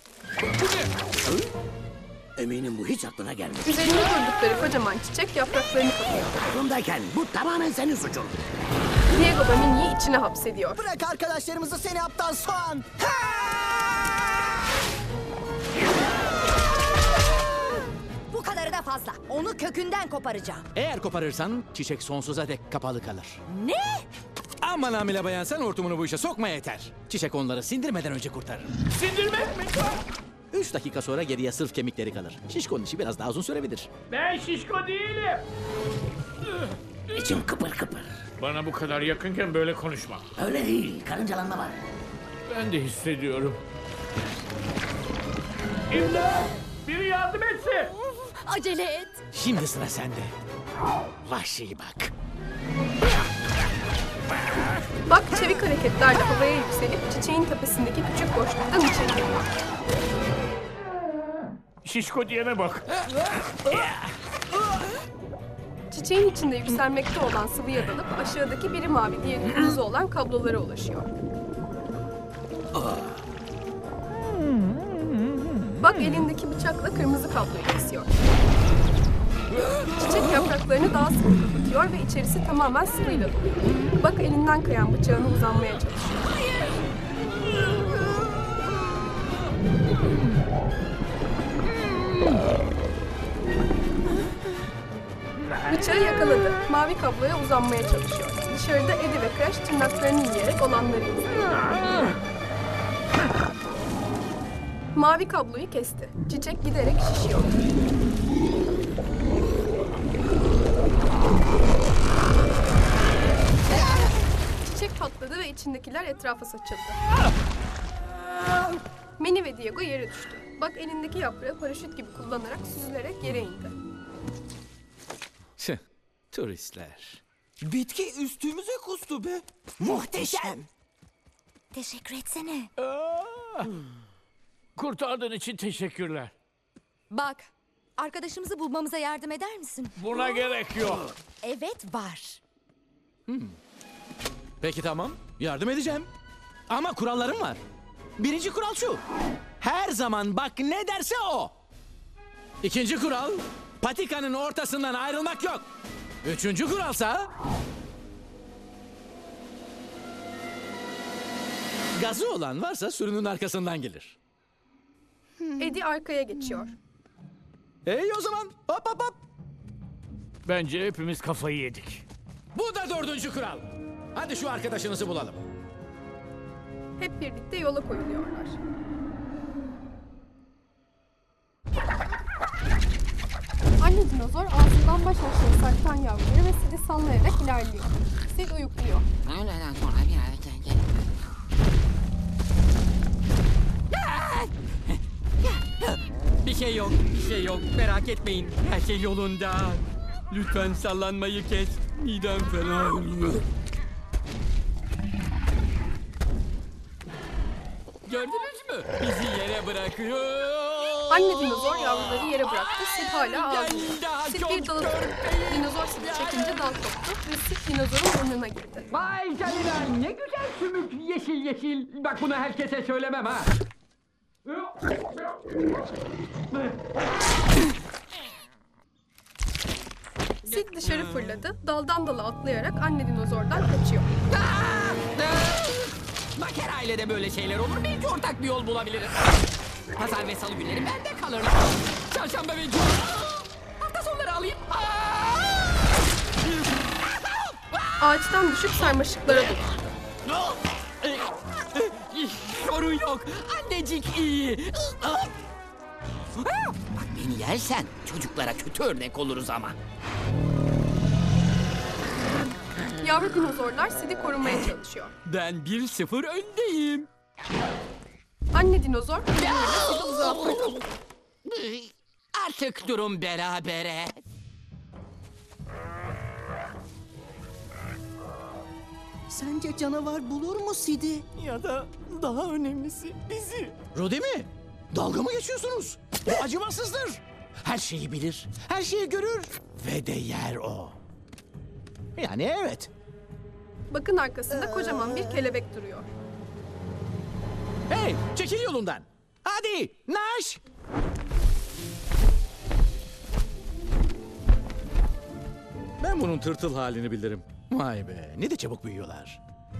Eminim bu hiç aklına gelmedi. Üzerinde durdukları kocaman çiçek yapraklarını kapıyor. Aklımdayken bu tamamen senin suçun. Diego da Minnie'yi içine hapsediyor. Bırak arkadaşlarımızı seni aptal soğan. Bu kadarı da fazla. Onu kökünden koparacağım. Eğer koparırsan çiçek sonsuza dek kapalı kalır. Ne? Aman hamile bayan sen hortumunu bu işe sokma yeter. Çiçek onları sindirmeden önce kurtarır. Sindirmek mi? Üç dakika sonra geriye sırf kemikleri kalır. Şişkonun işi biraz daha uzun sürebilir. Ben şişko değilim. İçim kıpır kıpır. Bana bu kadar yakınken böyle konuşma. Öyle değil, karıncalanma var. Ben de hissediyorum. İmdat! Biri yardım etsin! Acele et. Şimdi sıra sende. Vahşi bak. Bak çevik hareketlerle havaya yükselip çiçeğin tepesindeki küçük boşluktan içeri giriyor. Şişko diyene bak. Çiçeğin içinde yükselmekte olan sıvıya dalıp aşağıdaki biri mavi, diğeri kırmızı olan kablolara ulaşıyor. Bak elindeki bıçakla kırmızı kabloyu kesiyor. Çiçek yapraklarını daha sıkı kapatıyor ve içerisi tamamen sıvıyla doluyor. Bak elinden kayan bıçağını uzanmaya çalışıyor. Bıçağı yakaladı. Mavi kabloya uzanmaya çalışıyor. Dışarıda Eddie ve Crash tırnaklarını yiyerek olanları izliyor. Mavi kabloyu kesti. Çiçek giderek şişiyor. Çiçek patladı ve içindekiler etrafa saçıldı. Manny ve Diego yere düştü. Bak elindeki yaprağı paraşüt gibi kullanarak süzülerek yere indi. Tüh, turistler. Bitki üstümüze kustu be. Muhteşem. Teşekkür etsene. Kurtardığın için teşekkürler. Bak, arkadaşımızı bulmamıza yardım eder misin? Buna gerek yok. Evet, var. Peki tamam, yardım edeceğim. Ama kurallarım var. Birinci kural şu. Her zaman bak ne derse o. İkinci kural, patikanın ortasından ayrılmak yok. Üçüncü kuralsa... Gazı olan varsa sürünün arkasından gelir. Eddie arkaya geçiyor. İyi o zaman, hop hop hop. Bence hepimiz kafayı yedik. Bu da dördüncü kural. Hadi şu arkadaşınızı bulalım. Hep birlikte yola koyuluyorlar. Anne dinozor ağzından baş aşağı sarkan yavruları ve Sid'i sallayarak ilerliyor. Sid uyukluyor. Bir şey yok, bir şey yok. Merak etmeyin. Her şey yolunda. Lütfen sallanmayı kes. Midem fena oluyor. Gördünüz mü? Bizi yere bırakıyor. Anne dinozor yavruları yere bıraktı. Sid hala Ben ağzında. daha Sid çok bir dalı tuttu. Dinozor Sid'i çekince dal koptu ve Sid dinozorun burnuna gitti. Vay canına ne güzel sümük yeşil yeşil. Bak bunu herkese söylemem ha. Sid dışarı fırladı. Daldan dala atlayarak anne dinozordan kaçıyor. Bak her ailede böyle şeyler olur. Belki ortak bir yol bulabiliriz. Pazar ve salı günleri bende kalırlar. Çarşamba ve cuma. Hafta sonları alayım. Ağaçtan düşüp sarmaşıklara düştü. Sorun yok. Annecik iyi. Bak beni yersen çocuklara kötü örnek oluruz ama. Yavru dinozorlar Sid'i korumaya çalışıyor. Ben bir sıfır öndeyim. Anne dinozor kuyruğuyla Sid'i uzağa fırlattı. Artık durum berabere. Sence canavar bulur mu Sid'i? Ya da daha önemlisi bizi. Rodi mi? Dalga mı geçiyorsunuz? O acımasızdır. Her şeyi bilir, her şeyi görür ve de yer o. Yani evet. Bakın arkasında kocaman bir kelebek duruyor. Hey, çekil yolundan. Hadi, Naş. Ben bunun tırtıl halini bilirim. Vay be, ne de çabuk büyüyorlar.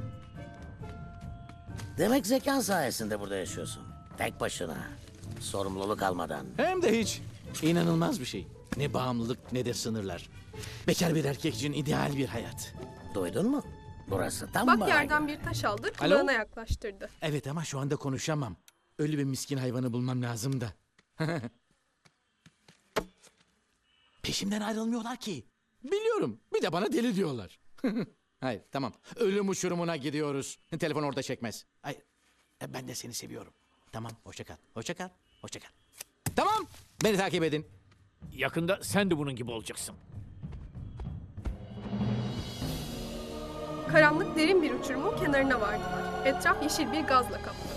Demek zekan sayesinde burada yaşıyorsun. Tek başına. Sorumluluk almadan. Hem de hiç. İnanılmaz bir şey. Ne bağımlılık ne de sınırlar. Bekar bir erkek için ideal bir hayat. Duydun mu? Burası tam Bak bana yerden göre. bir taş aldı, Alo? kulağına yaklaştırdı. Evet ama şu anda konuşamam. Öyle bir miskin hayvanı bulmam lazım da. Peşimden ayrılmıyorlar ki. Biliyorum. Bir de bana deli diyorlar. Hayır tamam. Ölüm uçurumuna gidiyoruz. Telefon orada çekmez. Hayır. e, Ben de seni seviyorum. Tamam hoşça kal. Hoşça kal. Hoşça kal. Tamam. Beni takip edin. Yakında sen de bunun gibi olacaksın. Karanlık derin bir uçurumun kenarına vardılar. Etraf yeşil bir gazla kaplı.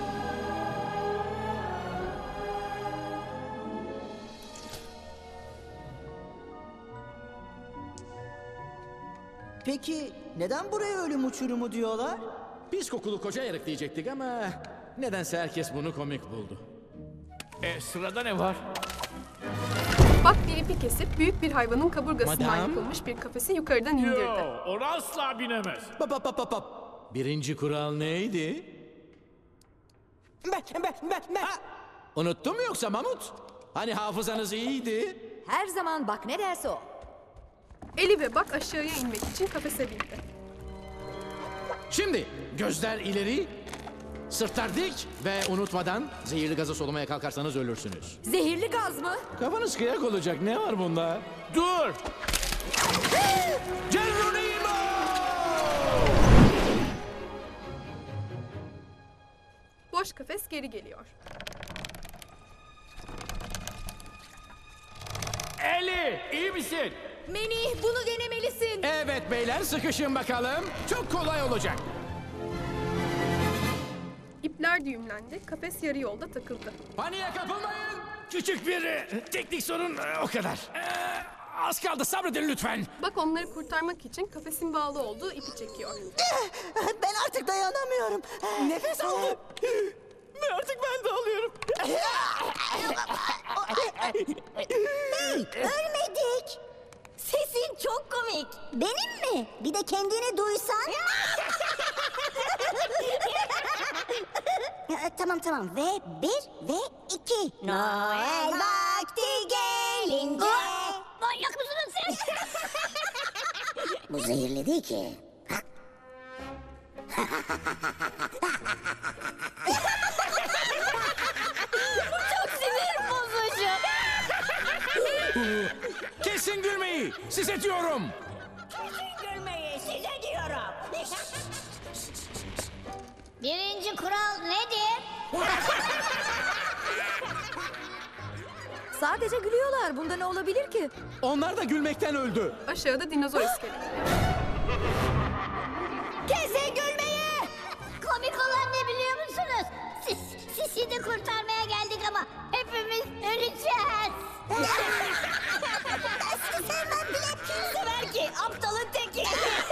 Peki neden buraya ölüm uçurumu diyorlar? Pis kokulu koca yarık diyecektik ama... Nedense herkes bunu komik buldu. E, sırada ne var? Bak bir ipi kesip büyük bir hayvanın kaburgasından Madam? yapılmış bir kafesi yukarıdan indirdi. Yo, onu asla binemez. Pap pap pap pap. Birinci kural neydi? Ben, ben, ben, ben. Unuttun mu yoksa Mamut? Hani hafızanız iyiydi? Her zaman bak ne derse o. Eli ve Bak aşağıya inmek için kafese bindi. Şimdi gözler ileri, sırtlar dik ve unutmadan zehirli gazı solumaya kalkarsanız ölürsünüz. Zehirli gaz mı? Kafanız kıyak olacak, ne var bunda? Dur! Geronimo! Boş kafes geri geliyor. Eli, iyi misin? Meni bunu denemelisin. Evet beyler sıkışın bakalım. Çok kolay olacak. İpler düğümlendi, kafes yarı yolda takıldı. Paniğe kapılmayın. Küçük bir e, teknik sorun e, o kadar. E, az kaldı sabredin lütfen. Bak onları kurtarmak için kafesin bağlı olduğu ipi çekiyor. Ben artık dayanamıyorum. Nefes al. Ve artık ben de alıyorum. Ölmedik. Sesin çok komik. Benim mi? Bir de kendini duysan. Tamam tamam. Ve bir ve iki. Noel vakti gelince. Manyak mısınız siz? Bu zehirli değil ki. Çok sinir bozucu. Kesin gülmeyi. Size diyorum. Gülmeyi size diyorum. Birinci kural nedir? Sadece gülüyorlar. Bunda ne olabilir ki? Onlar da gülmekten öldü. Aşağıda dinozor iskeleti. Kesin gülmeyi! Komik olan ne biliyor musunuz? Siz, sizi de kurtarmaya geldik ama hepimiz Sizi sevmem bile kim sever ki? Aptalın teki.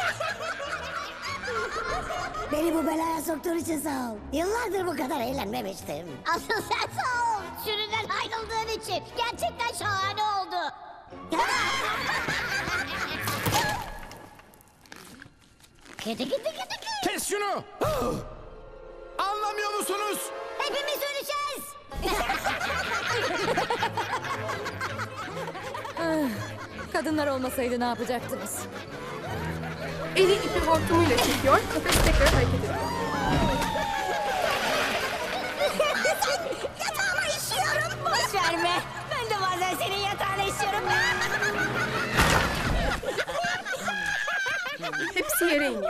Beni bu belaya soktuğun için sağ ol. Yıllardır bu kadar eğlenmemiştim. Asıl sen sağ ol. Sürüden ayrıldığın için. Gerçekten şahane oldu. Kedi kedi kedi kedi. Kes şunu! Anlamıyor musunuz? Hepimiz öleceğiz. Kadınlar olmasaydı ne yapacaktınız? Eli ipi hortumuyla çekiyor, kafes tekrar hareket ediyor. Yatağıma işiyorum. Boş verme. Ben de bazen senin yatağına işiyorum. Hepsi yere iniyor.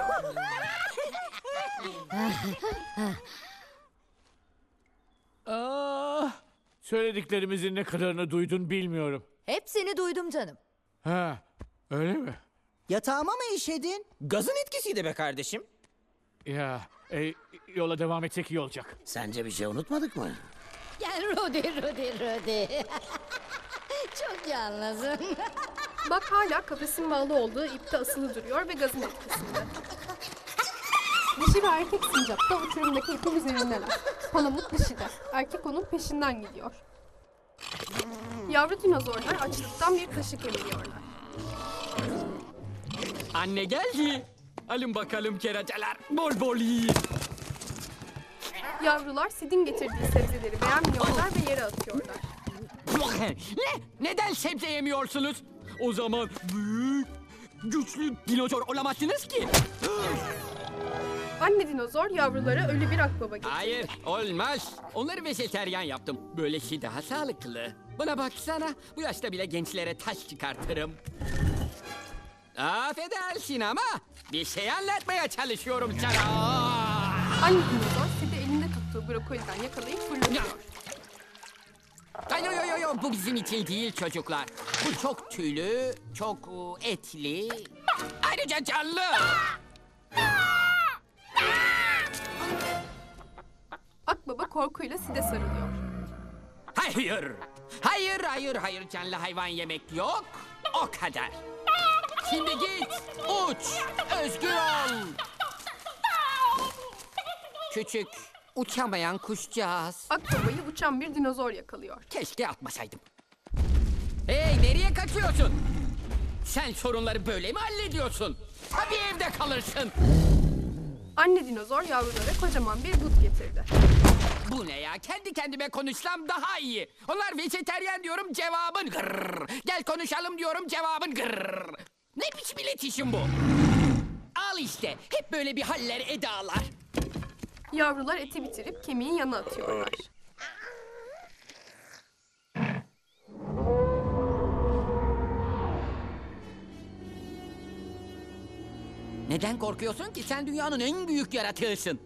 Ah, söylediklerimizin ne kadarını duydun bilmiyorum. Hepsini duydum canım. Ha, öyle mi? Yatağıma mı işedin? Gazın etkisiydi be kardeşim. Ya, e, yola devam etsek iyi olacak. Sence bir şey unutmadık mı? Gel Rudy, Rudy, Rudy. Çok yalnızım. Bak hala kafesin bağlı olduğu ipte asılı duruyor ve gazın etkisinde. Dişi ve erkek sincap da uçurumdaki ipin üzerindeler. Palamut dişide. Erkek onun peşinden gidiyor. Yavru dinozorlar açlıktan bir taşı kemiriyorlar. Anne geldi. Alın bakalım keratalar. Bol bol yiyin. Yavrular Sid'in getirdiği sebzeleri beğenmiyorlar ve yere atıyorlar. Ne? Neden sebze yemiyorsunuz? O zaman büyük, güçlü dinozor olamazsınız ki. Anne dinozor yavrulara ölü bir akbaba getiriyor. Hayır, olmaz. Onları vejeteryan yaptım. Böylesi daha sağlıklı. Buna baksana, bu yaşta bile gençlere taş çıkartırım. Affedersin ama bir şey anlatmaya çalışıyorum sana. Anne dinozor Sid'i elinde tuttuğu brokoliden yakalayıp fırlatıyor. Ay, yo, yo, yo, yo, bu bizim için değil çocuklar. Bu çok tüylü, çok e, etli, ayrıca canlı. Akbaba korkuyla Sid'e sarılıyor. Hayır, hayır, hayır, hayır, canlı hayvan yemek yok. O kadar. Şimdi git, uç, özgür ol. Küçük, uçamayan kuşcağız. Akbabayı uçan bir dinozor yakalıyor. Keşke atmasaydım. Hey, nereye kaçıyorsun? Sen sorunları böyle mi hallediyorsun? Tabii evde kalırsın. Anne dinozor yavrulara kocaman bir but getirdi. Bu ne ya? Kendi kendime konuşsam daha iyi. Onlar vejeteryan diyorum, cevabın gırrrr. Gel konuşalım diyorum, cevabın gırrrr. Ne biçim iletişim bu? Al işte, hep böyle bir haller edalar. Yavrular eti bitirip kemiği yana atıyorlar. Neden korkuyorsun ki? Sen dünyanın en büyük yaratığısın.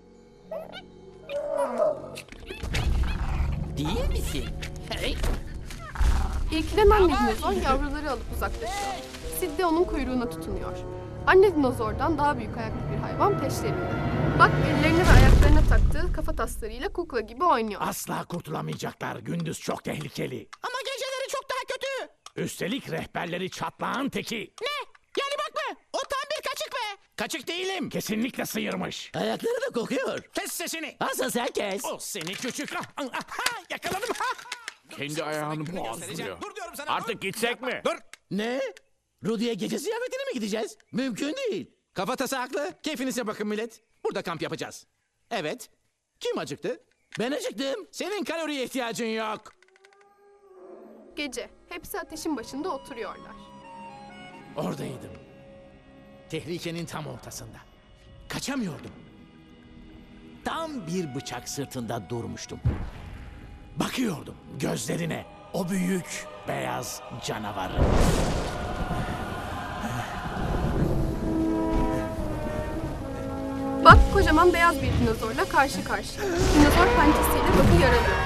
Değil misin? Hey. İlkilen anne dinozor yavruları alıp uzaklaşıyor. Sid de onun kuyruğuna tutunuyor. Anne dinozordan daha büyük ayaklı bir hayvan peşlerinde. Bak ellerine ve ayaklarına taktığı kafa taslarıyla kukla gibi oynuyor. Asla kurtulamayacaklar. Gündüz çok tehlikeli. Ama geceleri çok daha kötü. Üstelik rehberleri çatlağın teki. Ne? Yani bak be. O tam bir kaçık be. Kaçık değilim. Kesinlikle sıyırmış. Ayakları da kokuyor. Kes sesini. Asıl sen kes. O seni küçük. Ah, ah, ah, yakaladım. Ha. Kendi ayağını boğazlıyor. Dur diyorum sana. Artık gitsek mi? Dur. Ne? Rudy'ye gece ziyafetine mi gideceğiz? Mümkün değil. Kafatası haklı. Keyfinize bakın millet. Burada kamp yapacağız. Evet. Kim acıktı? Ben acıktım. Senin kaloriye ihtiyacın yok. Gece hepsi ateşin başında oturuyorlar. Oradaydım. Tehlikenin tam ortasında. Kaçamıyordum. Tam bir bıçak sırtında durmuştum. Bakıyordum gözlerine, o büyük beyaz canavarı. Bak kocaman beyaz bir dinozorla karşı karşıya. Dinozor pençesiyle bakı yaralıyor.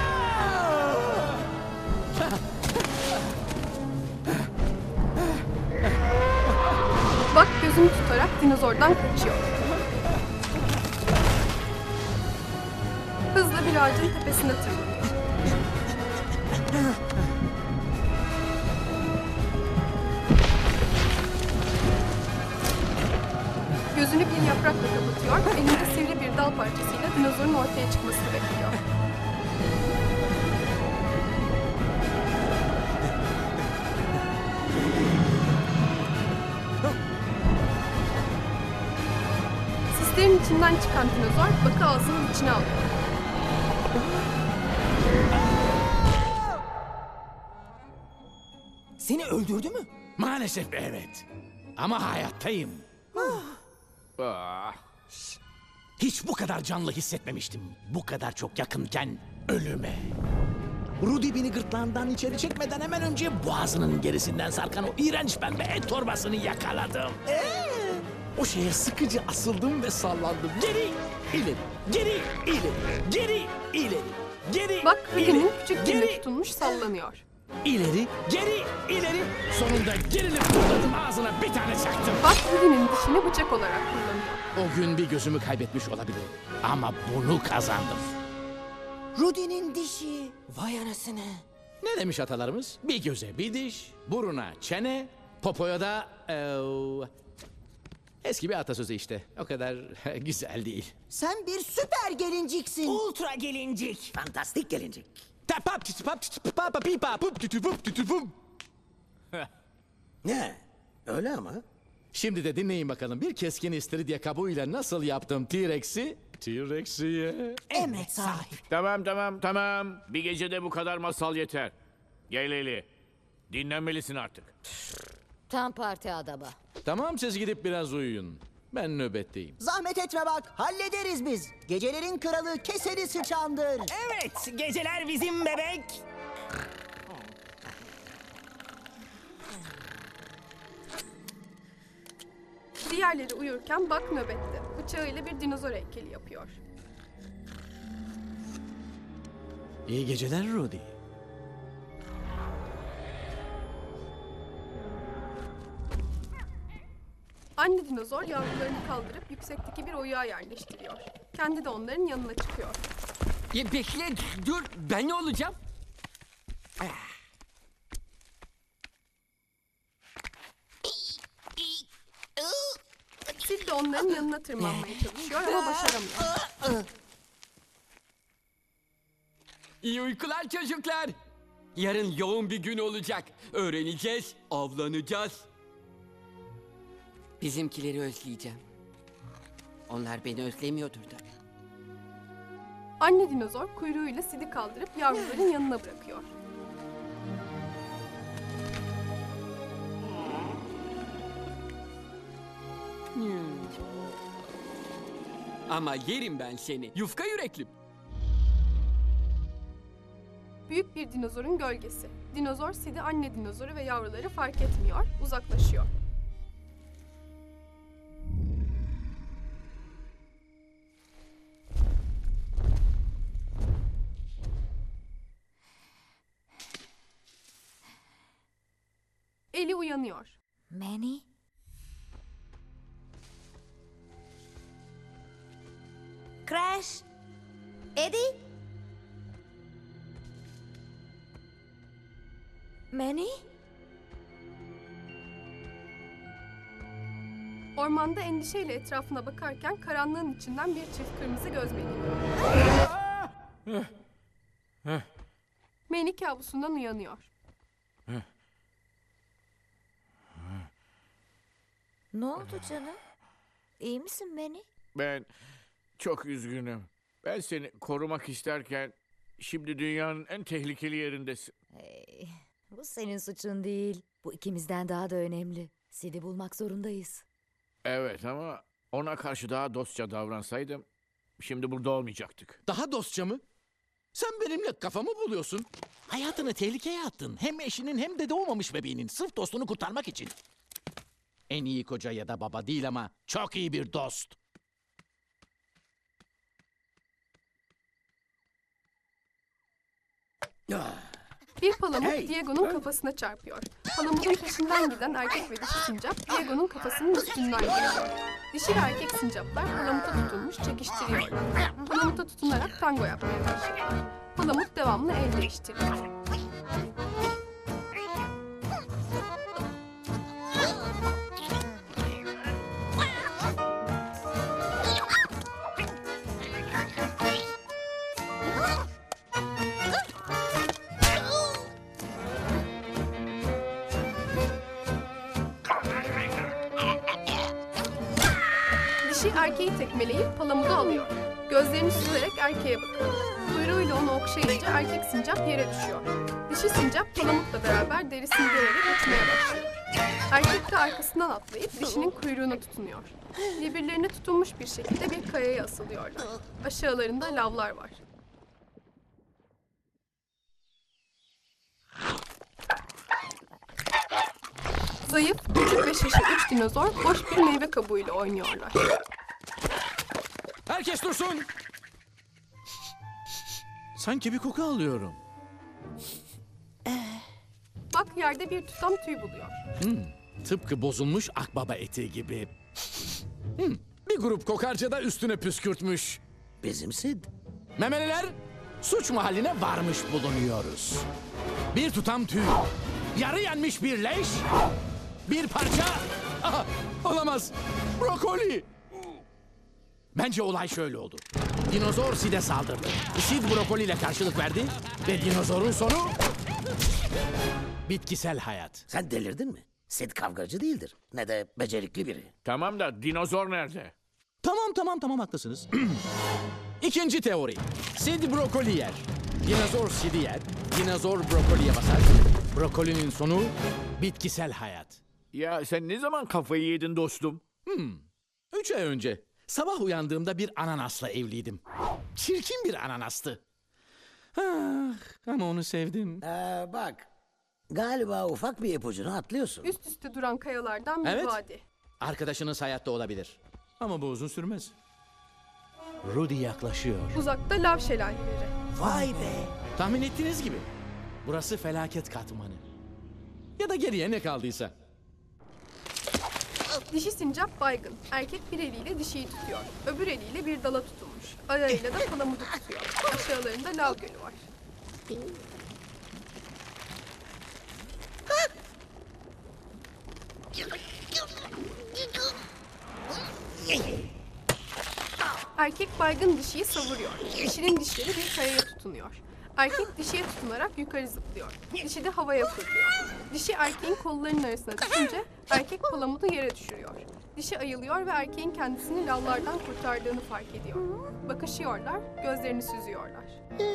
Bak gözünü tutarak dinozordan kaçıyor. Hızla bir ağacın tepesine tırmanıyor. Gözünü bir yaprakla kapatıyor, elinde sivri bir dal parçasıyla dinozorun ortaya çıkmasını bekliyor. Sislerin içinden çıkan dinozor Buck'ı ağzının içine alıyor. Seni öldürdü mü? Maalesef evet. Ama hayattayım. Ah, Hiç bu kadar canlı hissetmemiştim. Bu kadar çok yakınken ölüme. Rudy beni gırtlağından içeri çekmeden hemen önce boğazının gerisinden sarkan o iğrenç pembe et torbasını yakaladım. O şeye sıkıca asıldım ve sallandım. Geri, ileri, geri, ileri, geri, ileri, geri, Buck Rudy'nin ileri, küçük diline geri, tutunmuş sallanıyor. ileri, geri, ileri. Sonunda gerilip fırladım, ağzına bir tane çaktım. Buck Rudy'nin dişini bıçak olarak kullanıyor. O gün bir gözümü kaybetmiş olabilirim. Ama bunu kazandım. Rudy'nin dişi. Vay anasını. Ne demiş atalarımız? Bir göze bir diş, buruna çene, popoya da... eee, eski bir atasözü işte. O kadar güzel değil. Sen bir süper gelinciksin. Ultra gelincik. Fantastik gelincik. Tapap titi pap titi papa pipa pup tütü pup tütü pum. Ne? Öyle ama. Şimdi de dinleyin bakalım. Bir keskin istiridye kabuğuyla nasıl yaptım T-Rex'i? T-Rex'i. Emret sahip. tamam tamam tamam. Bir gecede bu kadar masal yeter. Gel Leyli. Dinlenmelisin artık. Tam parti adamı. Tamam, siz gidip biraz uyuyun. Ben nöbetteyim. Zahmet etme bak. Hallederiz biz. Gecelerin kralı keseri sıçandır. Evet, geceler bizim bebek. Diğerleri uyurken Buck nöbette. Bıçağıyla bir dinozor heykeli yapıyor. İyi geceler Rudy. Anne dinozor yavrularını kaldırıp yüksekteki bir oyuğa yerleştiriyor. Kendi de onların yanına çıkıyor. Ya bekle, dur. Ben ne olacağım? Sid de onların yanına tırmanmaya çalışıyor ama başaramıyor. İyi uykular çocuklar. Yarın yoğun bir gün olacak. Öğreneceğiz, avlanacağız. Bizimkileri özleyeceğim. Onlar beni özlemiyordur da. Anne dinozor kuyruğuyla Sid'i kaldırıp yavruların yanına bırakıyor. Ama yerim ben seni. Yufka yüreklim. Büyük bir dinozorun gölgesi. Dinozor Sid'i, anne dinozoru ve yavruları fark etmiyor, uzaklaşıyor. Eli uyanıyor. Manny? Crash. Eddie. Manny? Ormanda endişeyle etrafına bakarken karanlığın içinden bir çift kırmızı göz beliriyor. Manny kabusundan uyanıyor. Ne oldu canım? İyi misin Manny? Ben çok üzgünüm. Ben seni korumak isterken şimdi dünyanın en tehlikeli yerindesin. Hey, bu senin suçun değil. Bu ikimizden daha da önemli. Sid'i bulmak zorundayız. Evet ama ona karşı daha dostça davransaydım şimdi burada olmayacaktık. Daha dostça mı? Sen benimle kafamı buluyorsun. Hayatını tehlikeye attın. Hem eşinin hem de doğmamış bebeğinin. Sırf dostunu kurtarmak için. En iyi koca ya da baba değil ama çok iyi bir dost. Bir palamut Hey! Diego'nun kafasına çarpıyor. Palamutun peşinden giden erkek ve dişi sincap Diego'nun kafasının üstünden geçiyor. Dişi ve erkek sincaplar palamuta tutunmuş çekiştiriyorlar. Palamuta tutunarak tango yapmaya başlıyorlar. Palamut devamlı el değiştiriyor. Dişi erkeği tekmeleyip palamudu alıyor. Gözlerini süzerek erkeğe bakıyor. Kuyruğuyla onu okşayınca erkek sincap yere düşüyor. Dişi sincap palamutla beraber derisini gererek uçmaya başlıyor. Erkek de arkasından atlayıp dişinin kuyruğuna tutunuyor. Birbirlerine tutunmuş bir şekilde bir kayaya asılıyorlar. Aşağılarında lavlar var. Zayıf, küçük ve şaşı üç dinozor boş bir meyve kabuğuyla oynuyorlar. Herkes dursun. Sanki bir koku alıyorum. Bak yerde bir tutam tüy buluyor. Hmm, tıpkı bozulmuş akbaba eti gibi. Hmm, bir grup kokarca da üstüne püskürtmüş. Bizim Sid. Memeliler, suç mahalline varmış bulunuyoruz. Bir tutam tüy, yarı yenmiş bir leş, bir parça... Aha, olamaz, brokoli. Bence olay şöyle oldu. Dinozor Sid'e saldırdı. Sid brokoliyle karşılık verdi ve dinozorun sonu... bitkisel hayat. Sen delirdin mi? Sid kavgacı değildir. Ne de becerikli biri. Tamam da dinozor nerede? Tamam tamam tamam haklısınız. İkinci teori. Sid brokoli yer. Dinozor Sid'i yer. Dinozor brokoliye basar. Brokolinin sonu bitkisel hayat. Ya sen ne zaman kafayı yedin dostum? Hmm. Üç ay önce sabah uyandığımda bir ananasla evliydim. Çirkin bir ananastı. Ah, ama onu sevdim. Ee, bak. Galiba ufak bir ipucunu atlıyorsun. Üst üste duran kayalardan bir Evet. vadi. Arkadaşınız hayatta olabilir. Ama bu uzun sürmez. Rudy yaklaşıyor. Uzakta lav şelaleleri. Vay be. Tahmin ettiğiniz gibi. Burası felaket katmanı. Ya da geriye ne kaldıysa. Dişi sincap baygın. Erkek bir eliyle dişiyi tutuyor. Öbür eliyle bir dala tutunmuş. Ayağıyla da palamudu tutuyor. Aşağılarında lav gölü var. Erkek baygın dişiyi savuruyor. Dişinin dişleri bir kayaya tutunuyor. Erkek dişiye tutunarak yukarı zıplıyor. Dişi de havaya fırlıyor. Dişi erkeğin kollarının arasına düşünce erkek palamudu yere düşürüyor. Dişi ayılıyor ve erkeğin kendisini lavlardan kurtardığını fark ediyor. Bakışıyorlar, gözlerini süzüyorlar.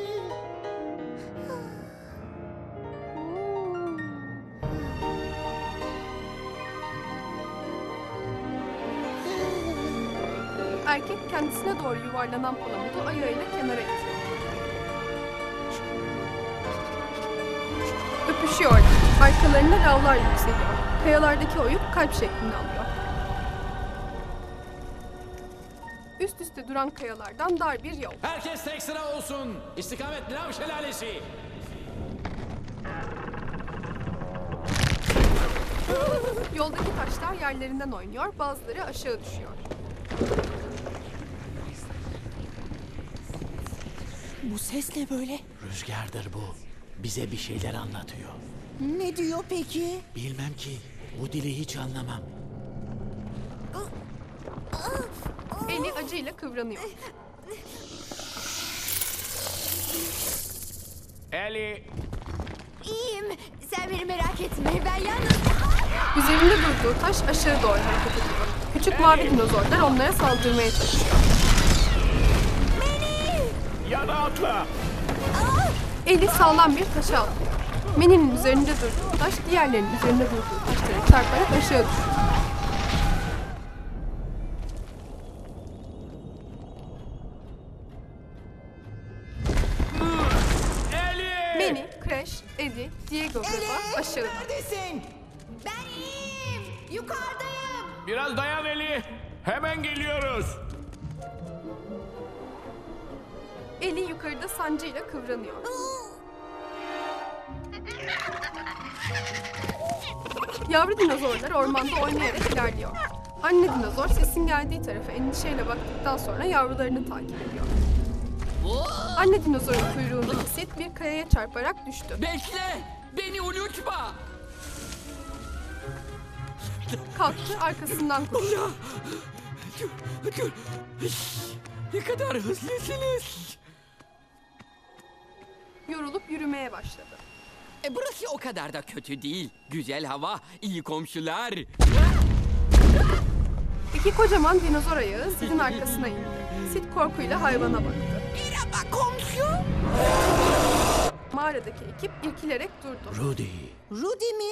Erkek kendisine doğru yuvarlanan palamudu ayağıyla kenara itiyor. Öpüşüyorlar. Arkalarında lavlar yükseliyor. Kayalardaki oyuk kalp şeklini alıyor. Üst üste duran kayalardan dar bir yol. Herkes tek sıra olsun. İstikamet Lav Şelalesi. Yoldaki taşlar yerlerinden oynuyor, bazıları aşağı düşüyor. Bu ses ne böyle? Rüzgardır bu. Bize bir şeyler anlatıyor. Ne diyor peki? Bilmem ki. Bu dili hiç anlamam. Eli acıyla kıvranıyor. Eli, İyiyim. Sen beni merak etme. Ben yalnız... Üzerinde durduğu taş aşağı doğru hareket ediyor. Küçük mavi dinozorlar onlara saldırmaya çalışıyor. yana atla. Eli sağlam bir taşa atlıyor. Manny'nin üzerinde durduğu taş diğerlerinin üzerinde durduğu taşlara çarparak aşağı düşüyor. Eli! Manny, Crash, Eddie, Diego grubu aşağıda. Neredesin? Ben iyiyim. Yukarıdayım. Biraz dayan Eli. Hemen geliyoruz. Eli yukarıda sancıyla kıvranıyor. Yavru dinozorlar ormanda oynayarak ilerliyor. Anne dinozor sesin geldiği tarafa endişeyle baktıktan sonra yavrularını takip ediyor. Anne dinozorun kuyruğundaki set bir kayaya çarparak düştü. Bekle! Beni unutma! Kalktı, arkasından koştu. Dur, dur. Ne kadar hızlısınız. Yorulup yürümeye başladı. E burası o kadar da kötü değil. Güzel hava, iyi komşular. İki kocaman dinozor ayağı Sid'in arkasına indi. Sid korkuyla hayvana baktı. Merhaba komşu. Mağaradaki ekip irkilerek durdu. Rudy. Rudy mi?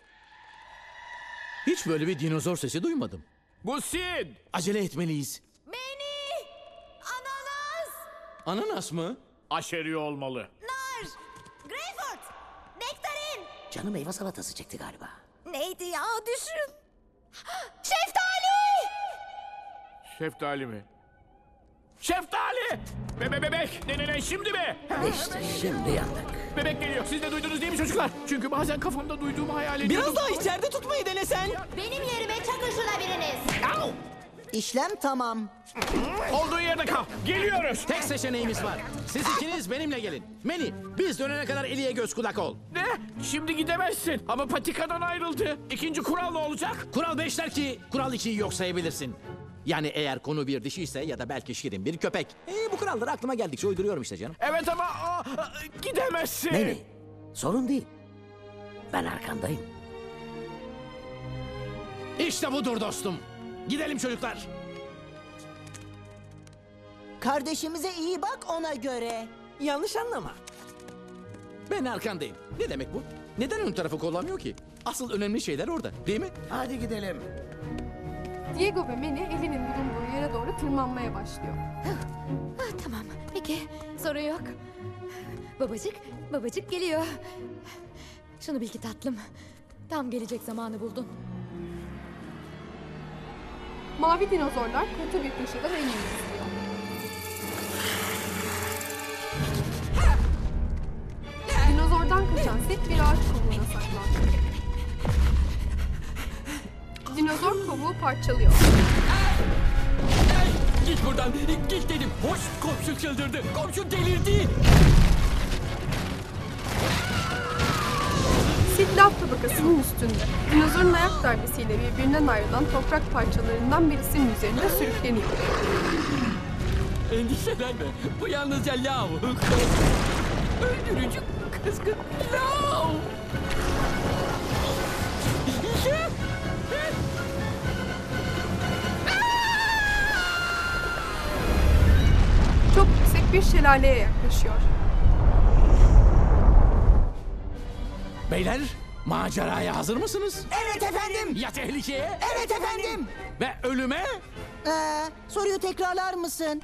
Hiç böyle bir dinozor sesi duymadım. Bu Sid. Acele etmeliyiz. Manny! Ananas! Ananas mı? Aşeri olmalı. Nar! Greyfurt! Nektarin! Canım meyve salatası çekti galiba. Neydi ya düşün. Şeftali! Şeftali mi? Şeftali! Bebe bebek! Ne ne ne şimdi mi? İşte şimdi yandık. Bebek geliyor. Siz de duydunuz değil mi çocuklar? Çünkü bazen kafamda duyduğumu hayal ediyordum. Biraz daha içeride tutmayı denesen. Benim yerime çakın şuna biriniz. Au! İşlem tamam. Olduğu yerde kal. Geliyoruz. Tek seçeneğimiz var. Siz ikiniz benimle gelin. Manny, biz dönene kadar Eli'ye göz kulak ol. Ne? Şimdi gidemezsin. Ama patikadan ayrıldı. İkinci kural ne olacak? Kural beş der ki kural ikiyi yok sayabilirsin. Yani eğer konu bir dişiyse ya da belki şirin bir köpek. Ee, bu kuralları aklıma geldikçe uyduruyorum işte canım. Evet ama aa, gidemezsin. Beni. Sorun değil. Ben arkandayım. İşte budur dostum. Gidelim çocuklar. Kardeşimize iyi bak ona göre. Yanlış anlama. Ben arkandayım. Ne demek bu? Neden ön tarafı kullanmıyor ki? Asıl önemli şeyler orada, değil mi? Hadi gidelim. Diego ve Manny elinin bulunduğu yere doğru tırmanmaya başlıyor. Ah, tamam peki sorun yok. Babacık, babacık geliyor. Şunu bil ki tatlım. Tam gelecek zamanı buldun. Mavi dinozorlar kötü bir köşede Manny'yi izliyor. Dinozordan kaçan Sid bir ağaç kovuğuna saklandı. Dinozor kovuğu parçalıyor. Git buradan, git dedim. Hoş, komşu çıldırdı, komşu delirdi. Sid lav tabakasının üstünde. Dinozorun ayak darbesiyle birbirinden ayrılan toprak parçalarından birisinin üzerinde sürükleniyor. Endişelenme, bu yalnızca lav. Öldürücü kızgın lav. Çok yüksek bir şelaleye yaklaşıyor. Beyler, maceraya hazır mısınız? Evet efendim. Ya tehlikeye Evet efendim. ve ölüme? Ee, soruyu tekrarlar mısın?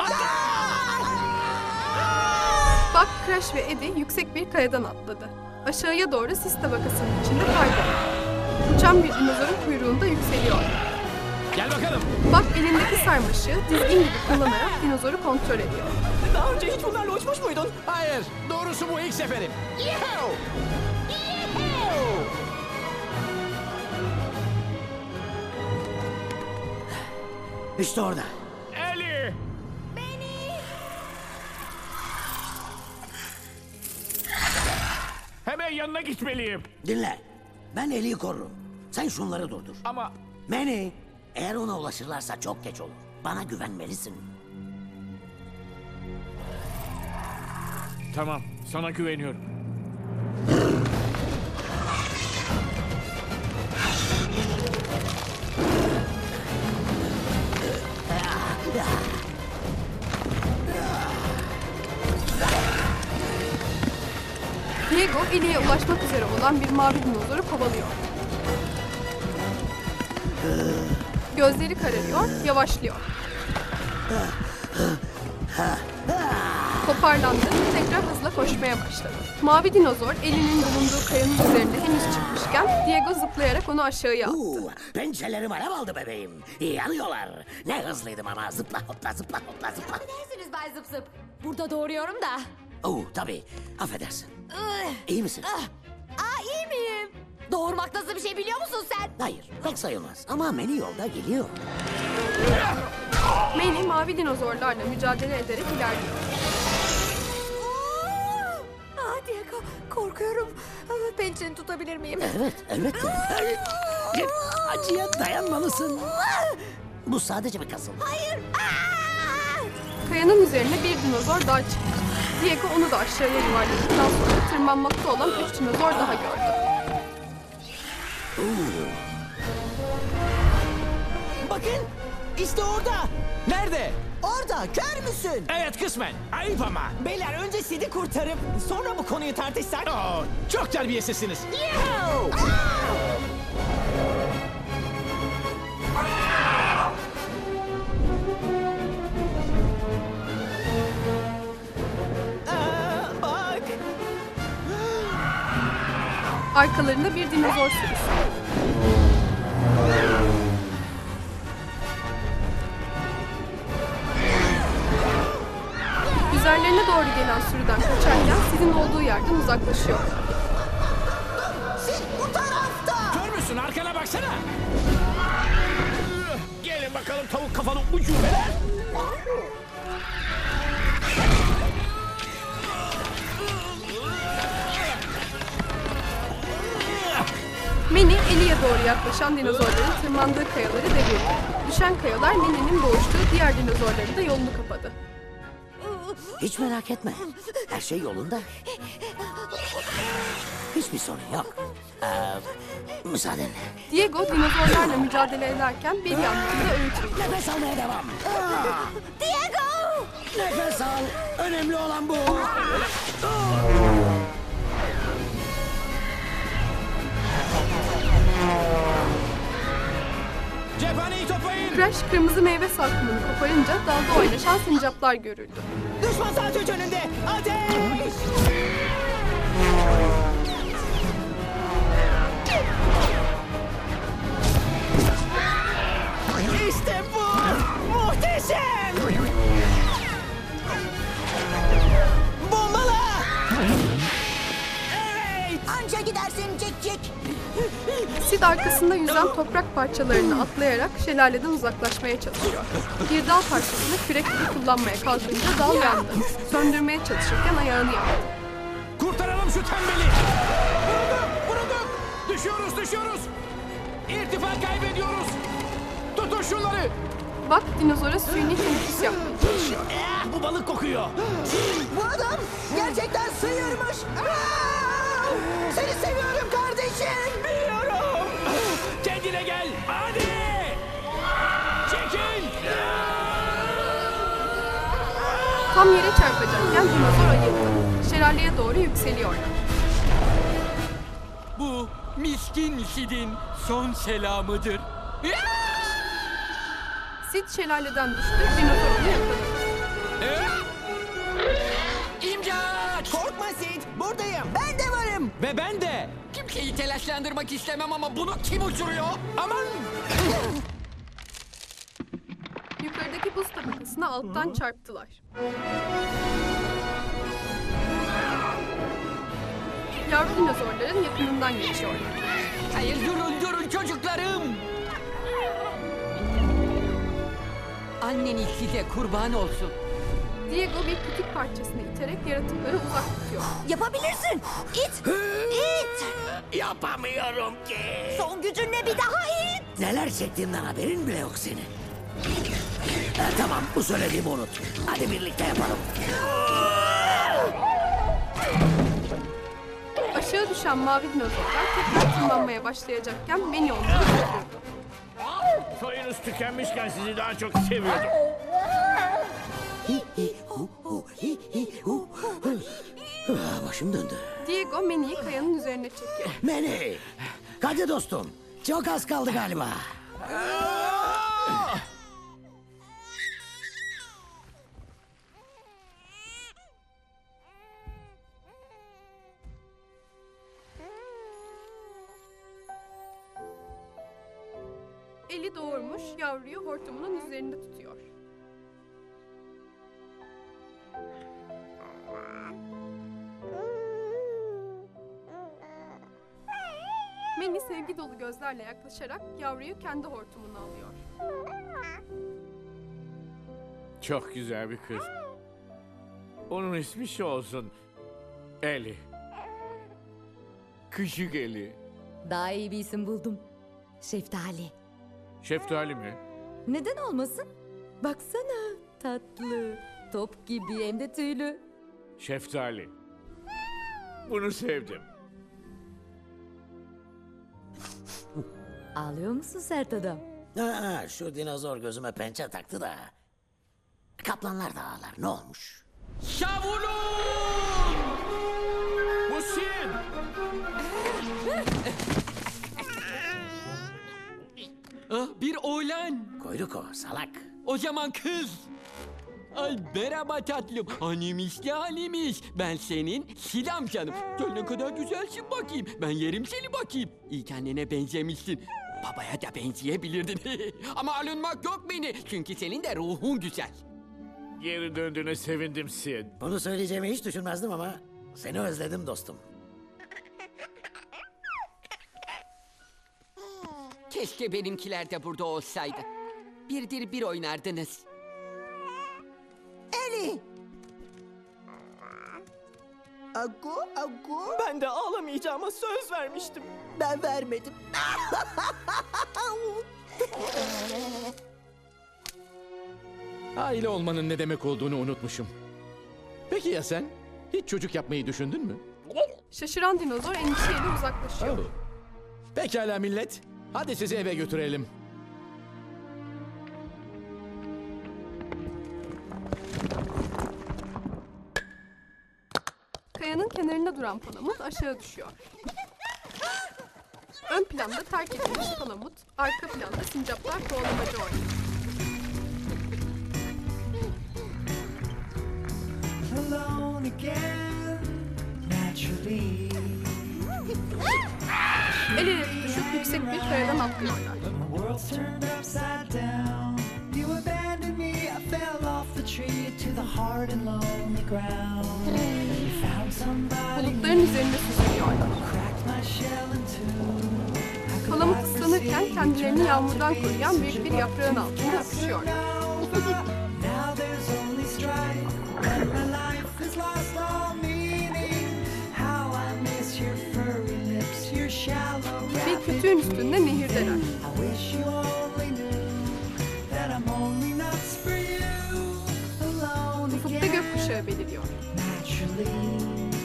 Buck, Crash ve Eddie yüksek bir kayadan atladı. Aşağıya doğru sis tabakasının içinde kayboldu. Uçan bir dinozorun kuyruğunda yükseliyor. Gel bakalım. Buck elindeki sarmaşığı dizgin gibi kullanarak dinozoru kontrol ediyor. Daha önce hiç bunlarla uçmuş muydun? Hayır, doğrusu bu ilk seferim. Yuhuu! İşte orada. Eli! Hemen yanına gitmeliyim. Dinle. Ben Eli'yi korurum. Sen şunları durdur. Ama Manny, eğer ona ulaşırlarsa çok geç olur. Bana güvenmelisin. tamam, sana güveniyorum. Diego, Eli'ye ulaşmak üzere olan bir mavi dinozoru kovalıyor. Gözleri kararıyor, yavaşlıyor. Toparlandı, tekrar hızla koşmaya başladı. Mavi dinozor elinin bulunduğu kayanın üzerinde henüz çıkmışken Diego zıplayarak onu aşağıya attı. Uuu, pençelerim alev aldı bebeğim. Yanıyorlar. Ne hızlıydım ama. Zıpla hopla zıpla hopla zıpla. Affedersiniz Bay Zıp Zıp. Burada doğruyorum da. Oo, tabii. Affedersin. İyi misin? Aa iyi miyim? Doğurmak nasıl bir şey biliyor musun sen? Hayır, pek sayılmaz. Ama Manny yolda geliyor. Manny mavi dinozorlarla mücadele ederek ilerliyor. Aa Diego korkuyorum. Aa, pençeni tutabilir miyim? Evet, elbette. Acıya dayanmalısın. Bu sadece bir kasıl. Hayır. Aa! Kayanın üzerine bir dinozor daha çıktı. Diego onu da aşağıya yuvarladıktan sonra tırmanmakta olan üç dinozor daha gördü. Bakın İşte orada. Nerede? Orada kör müsün? Evet kısmen. Ayıp ama. Beyler önce Sid'i kurtarıp sonra bu konuyu tartışsak. Oo, çok terbiyesizsiniz. Aa, bak. Arkalarında bir dinozor sürüsü. Üzerlerine doğru gelen sürüden kaçarken Sid'in olduğu yerden uzaklaşıyor. Sid bu tarafta. Kör müsün? Arkana baksana. Gelin bakalım tavuk kafalı ucubeler. Manny Ellie'ye doğru yaklaşan dinozorların tırmandığı kayaları devirdi. Düşen kayalar Manny'nin boğuştuğu diğer dinozorların da yolunu kapadı. Hiç merak etme. Her şey yolunda. Hiçbir sorun yok. Ee, müsaadenle. Diego dinozorlarla mücadele ederken bir yandan da öğüt veriyor. Nefes almaya devam. Diego! Nefes al. Önemli olan bu. Cephaneyi toplayın. Crash kırmızı meyve salkımını koparınca dalda oynaşan sincaplar görüldü. Düşman saat üç önünde. Ateş! İşte bu! Muhteşem! Bombala! Evet! Anca gidersin cik cik. Sid arkasında yüzen toprak parçalarını atlayarak şelaleden uzaklaşmaya çalışıyor. Bir dal parçasını kürek gibi kullanmaya kalkınca dal yandı. Söndürmeye çalışırken ayağını yaktı. Kurtaralım şu tembeli. Vurulduk, vurulduk. Düşüyoruz, düşüyoruz. İrtifa kaybediyoruz. Tutun şunları. Bak dinozora suyunu teneffüs yapmaya çalışıyor. Eh, bu balık kokuyor. Bu adam gerçekten sıyırmış. Aa! Seni seviyorum kardeşim. Biliyorum! Kendine gel. Hadi. Çekil. Tam yere çarpacakken dinozor ayıldı. Şelaleye doğru yükseliyor. Bu miskin Sid'in son selamıdır. Sid şelaleden düştü, dinozor onu yakaladı. İmdat! Korkma Sid, buradayım. Ben de varım. Ve ben de. Kimseyi telaşlandırmak istemem ama bunu kim uçuruyor? Aman. Yukarıdaki buz tabakasına alttan çarptılar. Yavru dinozorların yakınından geçiyorlar. Hayır durun durun çocuklarım. Anneniz size kurban olsun. Diego bir kütük parçasını iterek yaratıkları uzak tutuyor. Yapabilirsin. İt. İt. Yapamıyorum ki. Son gücünle bir daha it. Neler çektiğimden haberin bile yok senin. Ha, tamam bu söylediğimi unut. Hadi birlikte yapalım. Aşağı düşen mavi dinozorlar tekrar tırmanmaya başlayacakken Manny onları durdurdu. Soyunuz tükenmişken sizi daha çok seviyordum. Hi, hi, hu, hu, hi, hi, hu, hu. Ah, başım döndü. Diego Manny'yi kayanın üzerine çekiyor. Manny. Hadi dostum. Çok az kaldı galiba. Eli doğurmuş yavruyu hortumunun üzerinde tutuyor. Manny sevgi dolu gözlerle yaklaşarak yavruyu kendi hortumuna alıyor. Çok güzel bir kız. Onun ismi şu olsun. Eli. Küçük Eli. Daha iyi bir isim buldum. Şeftali. Şeftali mi? Neden olmasın? Baksana tatlı, top gibi hem de tüylü. Şeftali. Bunu sevdim. Ağlıyor musun sert adam? Aa, şu dinozor gözüme pençe taktı da. Kaplanlar da ağlar. Ne olmuş? Savunun! Muhsin! Ah, bir oğlan. Kuyruk o salak. O zaman kız. Ay merhaba tatlım. Hanimiş de hanimiş. Ben senin Sidam canım. Gel ne kadar güzelsin bakayım. Ben yerim seni bakayım. İyi ki annene benzemişsin. Babaya da benzeyebilirdin. Ama alınmak yok beni. Çünkü senin de ruhun güzel. Geri döndüğüne sevindim Sid. Bunu söyleyeceğimi hiç düşünmezdim ama seni özledim dostum. Keşke benimkiler de burada olsaydı. Birdir bir oynardınız. Eli! Agu, agu. Ben de ağlamayacağıma söz vermiştim. Ben vermedim. Aile olmanın ne demek olduğunu unutmuşum. Peki ya sen? Hiç çocuk yapmayı düşündün mü? Şaşıran dinozor endişeyle uzaklaşıyor. Oh. Pekala millet. Hadi sizi eve götürelim. Kayanın kenarında duran palamut aşağı düşüyor. Ön planda terk edilmiş palamut, arka planda sincaplar kovalamacı oynuyor. Alone again, naturally. El ele tutuşup yüksek bir kayadan atlıyorlar. My world's turned upside down. You abandoned me, I fell off the tree to the hard and lonely ground. You found somebody Bulutların üzerinde süzülüyorlar. cracked my shell in two. Palamut ıslanırken kendilerini yağmurdan koruyan büyük bir yaprağın altında öpüşüyorlar. Now there's only strife, and my life has lost all meaning. How I miss your furry lips, your shallow Bir kütüğün üstünde nehirdeler. I wish you only knew that I'm only nuts for you. Alone Ufukta again, gökkuşağı beliriyor. naturally.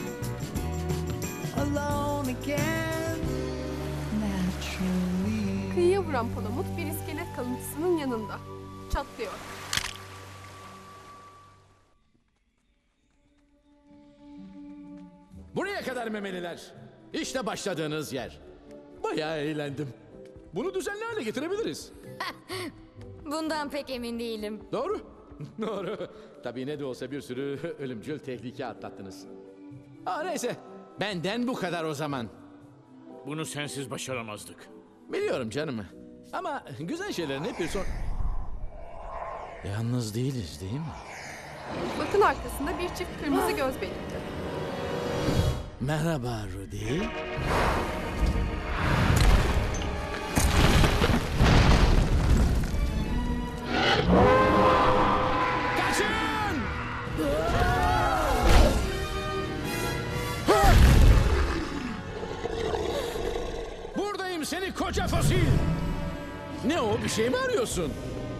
Alone again, naturally. Kıyıya vuran palamut bir iskelet kalıntısının yanında. Çatlıyor. Buraya kadar memeliler. İşte başladığınız yer. Bayağı eğlendim. Bunu düzenli hale getirebiliriz. Bundan pek emin değilim. Doğru. Doğru. Tabii ne de olsa bir sürü ölümcül tehlike atlattınız. Aa, neyse. Benden bu kadar o zaman. Bunu sensiz başaramazdık. Biliyorum canım. Ama güzel şeylerin hep bir son... Yalnız değiliz değil mi? Bakın arkasında bir çift kırmızı göz belirdi. Merhaba Rudy. Kaçın! Buradayım seni koca fosil. Ne o, bir şey mi arıyorsun?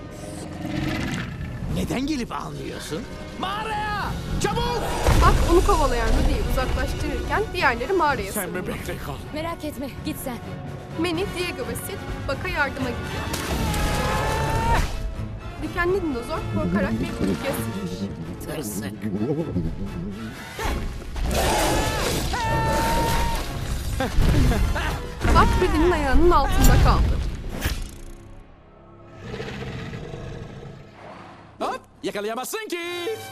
Neden gelip almıyorsun? Mağaraya! Çabuk! Bak onu kovalayan Rudy'yi uzaklaştırırken diğerleri mağaraya Sen sığınıyor. bebekte kal. Merak etme, git sen. Manny, Diego ve Sid Bak'a yardıma gidiyor. Dikenli dinozor korkarak bir kuyuya sığınmış. Tırsık. Bak Rudy'nin ayağının altında kaldı. Hop! Yakalayamazsın ki!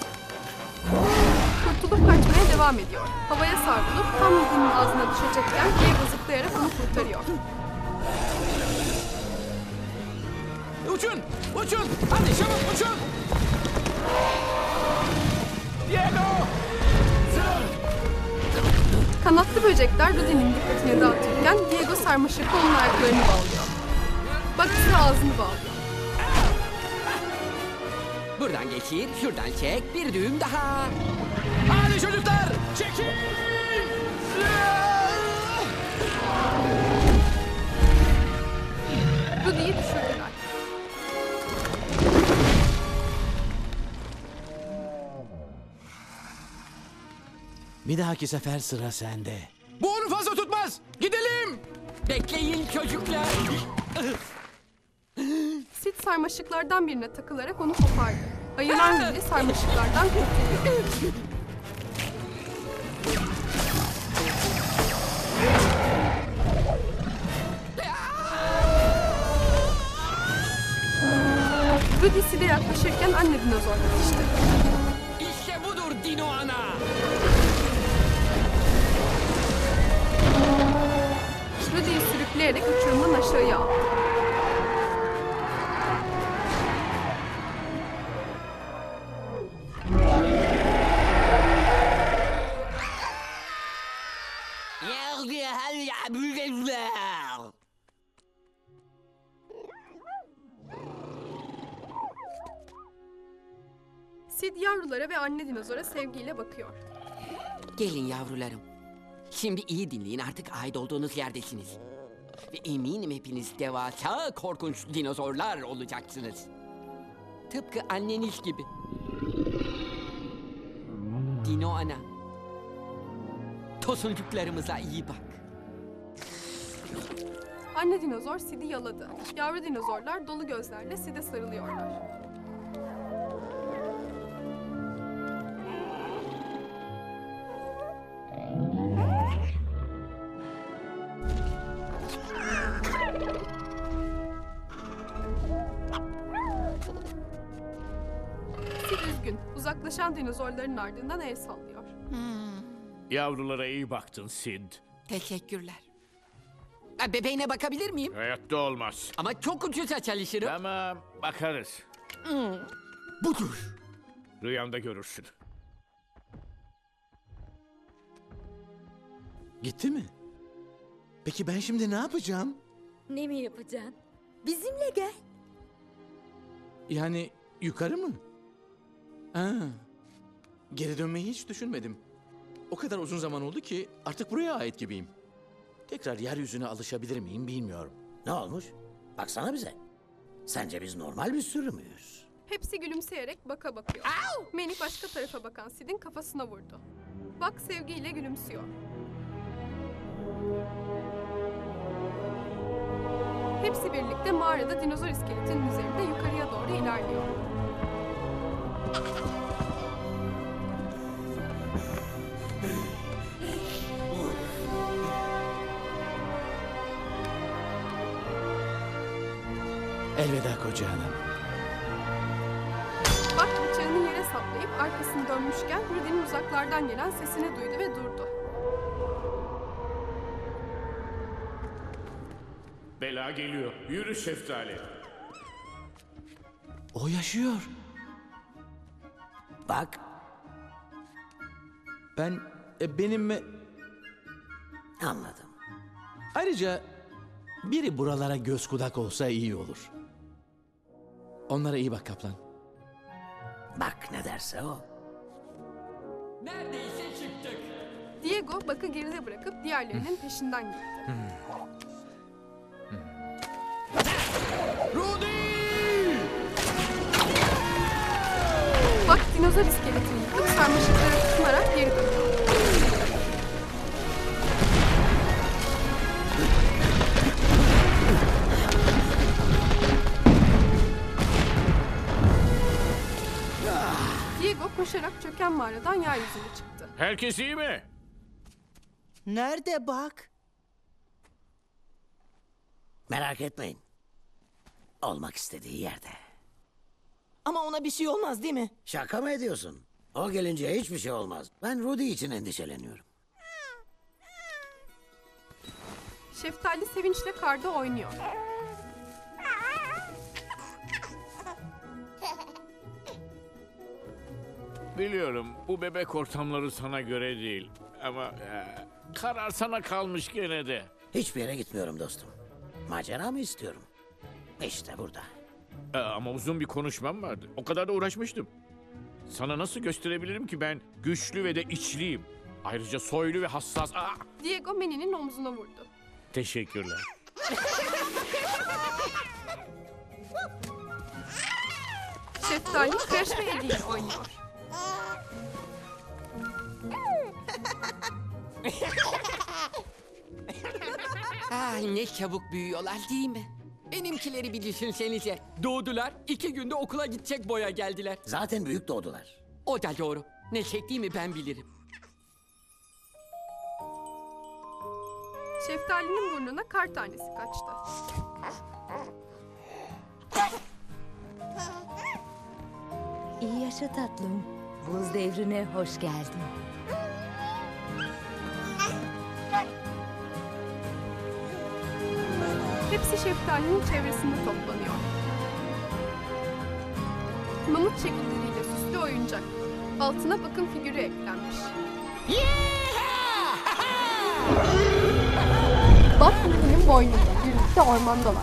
Kurtulup kaçmaya devam ediyor. Havaya savrulup tam Rudy'nin ağzına düşecekken Diego zıplayarak onu kurtarıyor. Uçun! Uçun! Hadi çabuk uçun! Diego! Kanatlı böcekler Rudy'nin dikkatini dağıtırken Diego sarmaşıkla onun ayaklarını bağlıyor. Bak ise ağzını bağlıyor. Buradan geçir, şuradan çek, bir düğüm daha. Hadi çocuklar! Çekin! Rudy'yi düşürdüler. Bir dahaki sefer sıra sende. Bu onu fazla tutmaz! Gidelim! Bekleyin çocuklar. sarmaşıklardan birine takılarak onu kopardı. Ayılan Willy sarmaşıklardan kurtuluyor. Rudy Sid'e yaklaşırken anne dinozor yetişti. İşte budur Dino Ana. Rudy'yi sürükleyerek uçurumdan aşağıya attı. Sid yavrulara ve anne dinozora sevgiyle bakıyor. Gelin yavrularım. Şimdi iyi dinleyin, artık ait olduğunuz yerdesiniz. Ve eminim hepiniz devasa korkunç dinozorlar olacaksınız. Tıpkı anneniz gibi. Dino Ana. Tosuncuklarımıza iyi bak. Anne dinozor Sid'i yaladı. Yavru dinozorlar dolu gözlerle Sid'e sarılıyorlar. Sid üzgün. Uzaklaşan dinozorların ardından el sallıyor. Yavrulara iyi baktın Sid. Teşekkürler. Ha, bebeğine bakabilir miyim? Hayatta olmaz. Ama çok ucuza çalışırım. Tamam, bakarız. Budur. Rüyanda görürsün. Gitti mi? Peki ben şimdi ne yapacağım? Ne mi yapacaksın? Bizimle gel. Yani yukarı mı? Ha. Geri dönmeyi hiç düşünmedim. O kadar uzun zaman oldu ki artık buraya ait gibiyim. Tekrar yeryüzüne alışabilir miyim bilmiyorum. Ne olmuş? Baksana bize. Sence biz normal bir sürü müyüz? Hepsi gülümseyerek baka bakıyor. Manny başka tarafa bakan Sid'in kafasına vurdu. Bak sevgiyle gülümsüyor. Hepsi birlikte mağarada dinozor iskeletinin üzerinde yukarıya doğru ilerliyor. Elveda koca hanım. Bak bıçağını yere saplayıp arkasını dönmüşken Rudy'nin uzaklardan gelen sesini duydu ve durdu. Bela geliyor. Yürü şeftali. O yaşıyor. Bak, Ben, e, benim mi? anladım. Ayrıca biri buralara göz kulak olsa iyi olur. Onlara iyi bak kaplan. Bak ne derse o. Neredeyse çıktık. Diego Buck'ı geride bırakıp diğerlerinin peşinden gitti. Buck dinozor iskeletini yıkıp sarmaşıklara tutunarak geri dönüyor. Diego koşarak çöken mağaradan yeryüzüne çıktı. Herkes iyi mi? Nerede bak? Merak etmeyin. Olmak istediği yerde. Ama ona bir şey olmaz değil mi? Şaka mı ediyorsun? O gelince hiçbir şey olmaz. Ben Rudy için endişeleniyorum. Şeftali sevinçle karda oynuyor. Biliyorum bu bebek ortamları sana göre değil. Ama e, karar sana kalmış gene de. Hiçbir yere gitmiyorum dostum. Macera mı istiyorum? İşte burada. E, ama uzun bir konuşmam vardı. O kadar da uğraşmıştım. Sana nasıl gösterebilirim ki ben güçlü ve de içliyim. Ayrıca soylu ve hassas. Aa! Diego Manny'nin omzuna vurdu. Teşekkürler. Şeftali Crash ve Eddie ile oynuyor. Ay ne çabuk büyüyorlar değil mi? Benimkileri bir düşünsenize. Doğdular, iki günde okula gidecek boya geldiler. Zaten büyük doğdular. O da doğru. Ne çektiğimi ben bilirim. Şeftalinin burnuna kar tanesi kaçtı. İyi yaşa tatlım. Buz devrine hoş geldin. Hepsi şeftalinin çevresinde toplanıyor. Mamut şekilleriyle süslü oyuncak. Altına bakım figürü eklenmiş. Batman'ın boynunda birlikte ormandalar.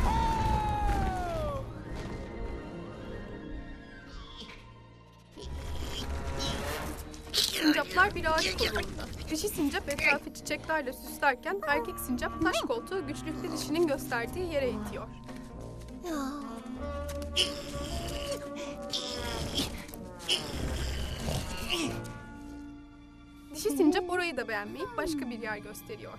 Sincaplar bir ağaç kolunda. Dişi sincap etrafı çiçeklerle süslerken erkek sincap taş koltuğu güçlükle dişinin gösterdiği yere itiyor. Dişi sincap orayı da beğenmeyip başka bir yer gösteriyor.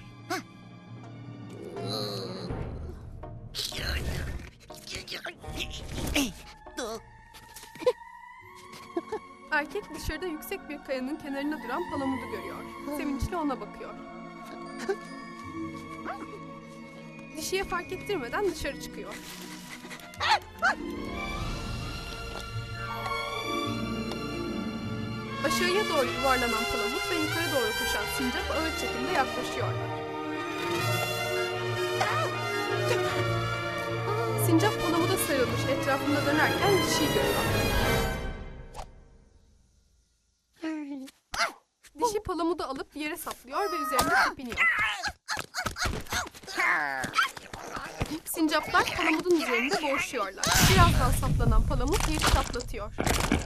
Erkek dışarıda yüksek bir kayanın kenarında duran palamudu görüyor. Sevinçli ona bakıyor. Dişiye fark ettirmeden dışarı çıkıyor. Aşağıya doğru yuvarlanan palamut ve yukarı doğru koşan sincap ağır çekimde yaklaşıyorlar. Sincap palamuda sarılmış etrafında dönerken dişiyi görüyor. Dişi palamudu alıp yere saplıyor ve üzerinde tepiniyor. Sincaplar palamudun üzerinde boğuşuyorlar. Birazdan saplanan palamut yeri saplatıyor.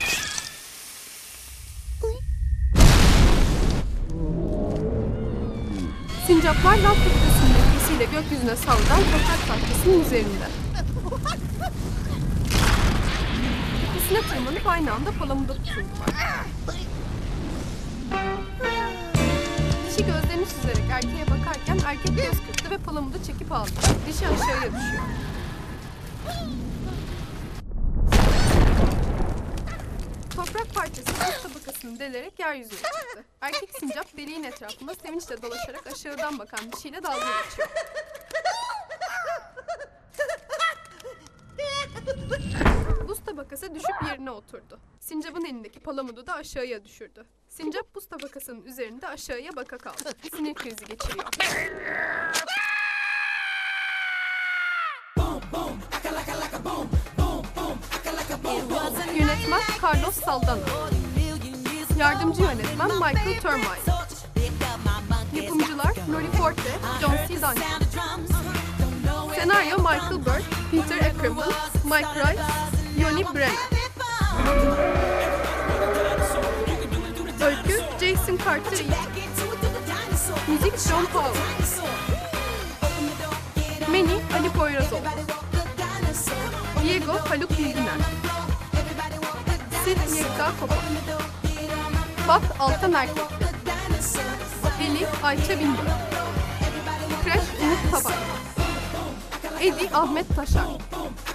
Sincaplar lav fırtınasının etkisiyle gökyüzüne savrulan toprak parçasının üzerinde. Tepesine tırmanıp aynı anda palamuda tutundular. Dişi gözlerini süzerek erkeğe bakarken erkek göz kırptı ve palamudu çekip aldı. Dişi aşağıya düşüyor. Toprak parçası buz tabakasını delerek yeryüzüne çıktı. Erkek sincap deliğin etrafında sevinçle dolaşarak aşağıdan bakan dişiyle dalga geçiyor. Buz tabakası düşüp yerine oturdu. Sincap'ın elindeki palamudu da aşağıya düşürdü. Sincap buz tabakasının üzerinde aşağıya baka kaldı. Sinir krizi geçiriyor. Yönetmen Carlos Saldana. Yardımcı yönetmen Michael Termine. Yapımcılar Nori Forte, John C. Duncan. Senaryo Michael Bird, Peter Ackerman, Mike Rice, Yoni Brennan. Öykü Jason Carter Eaton. Müzik John Powell. Manny Ali Poyrazoğlu. Diego Haluk Bilginer. Sid Yekta Kopak. Bak Altan Erkekli. Eli Ayça Bingöl. Crash Umut Tabak. Edi Ahmet Taşar.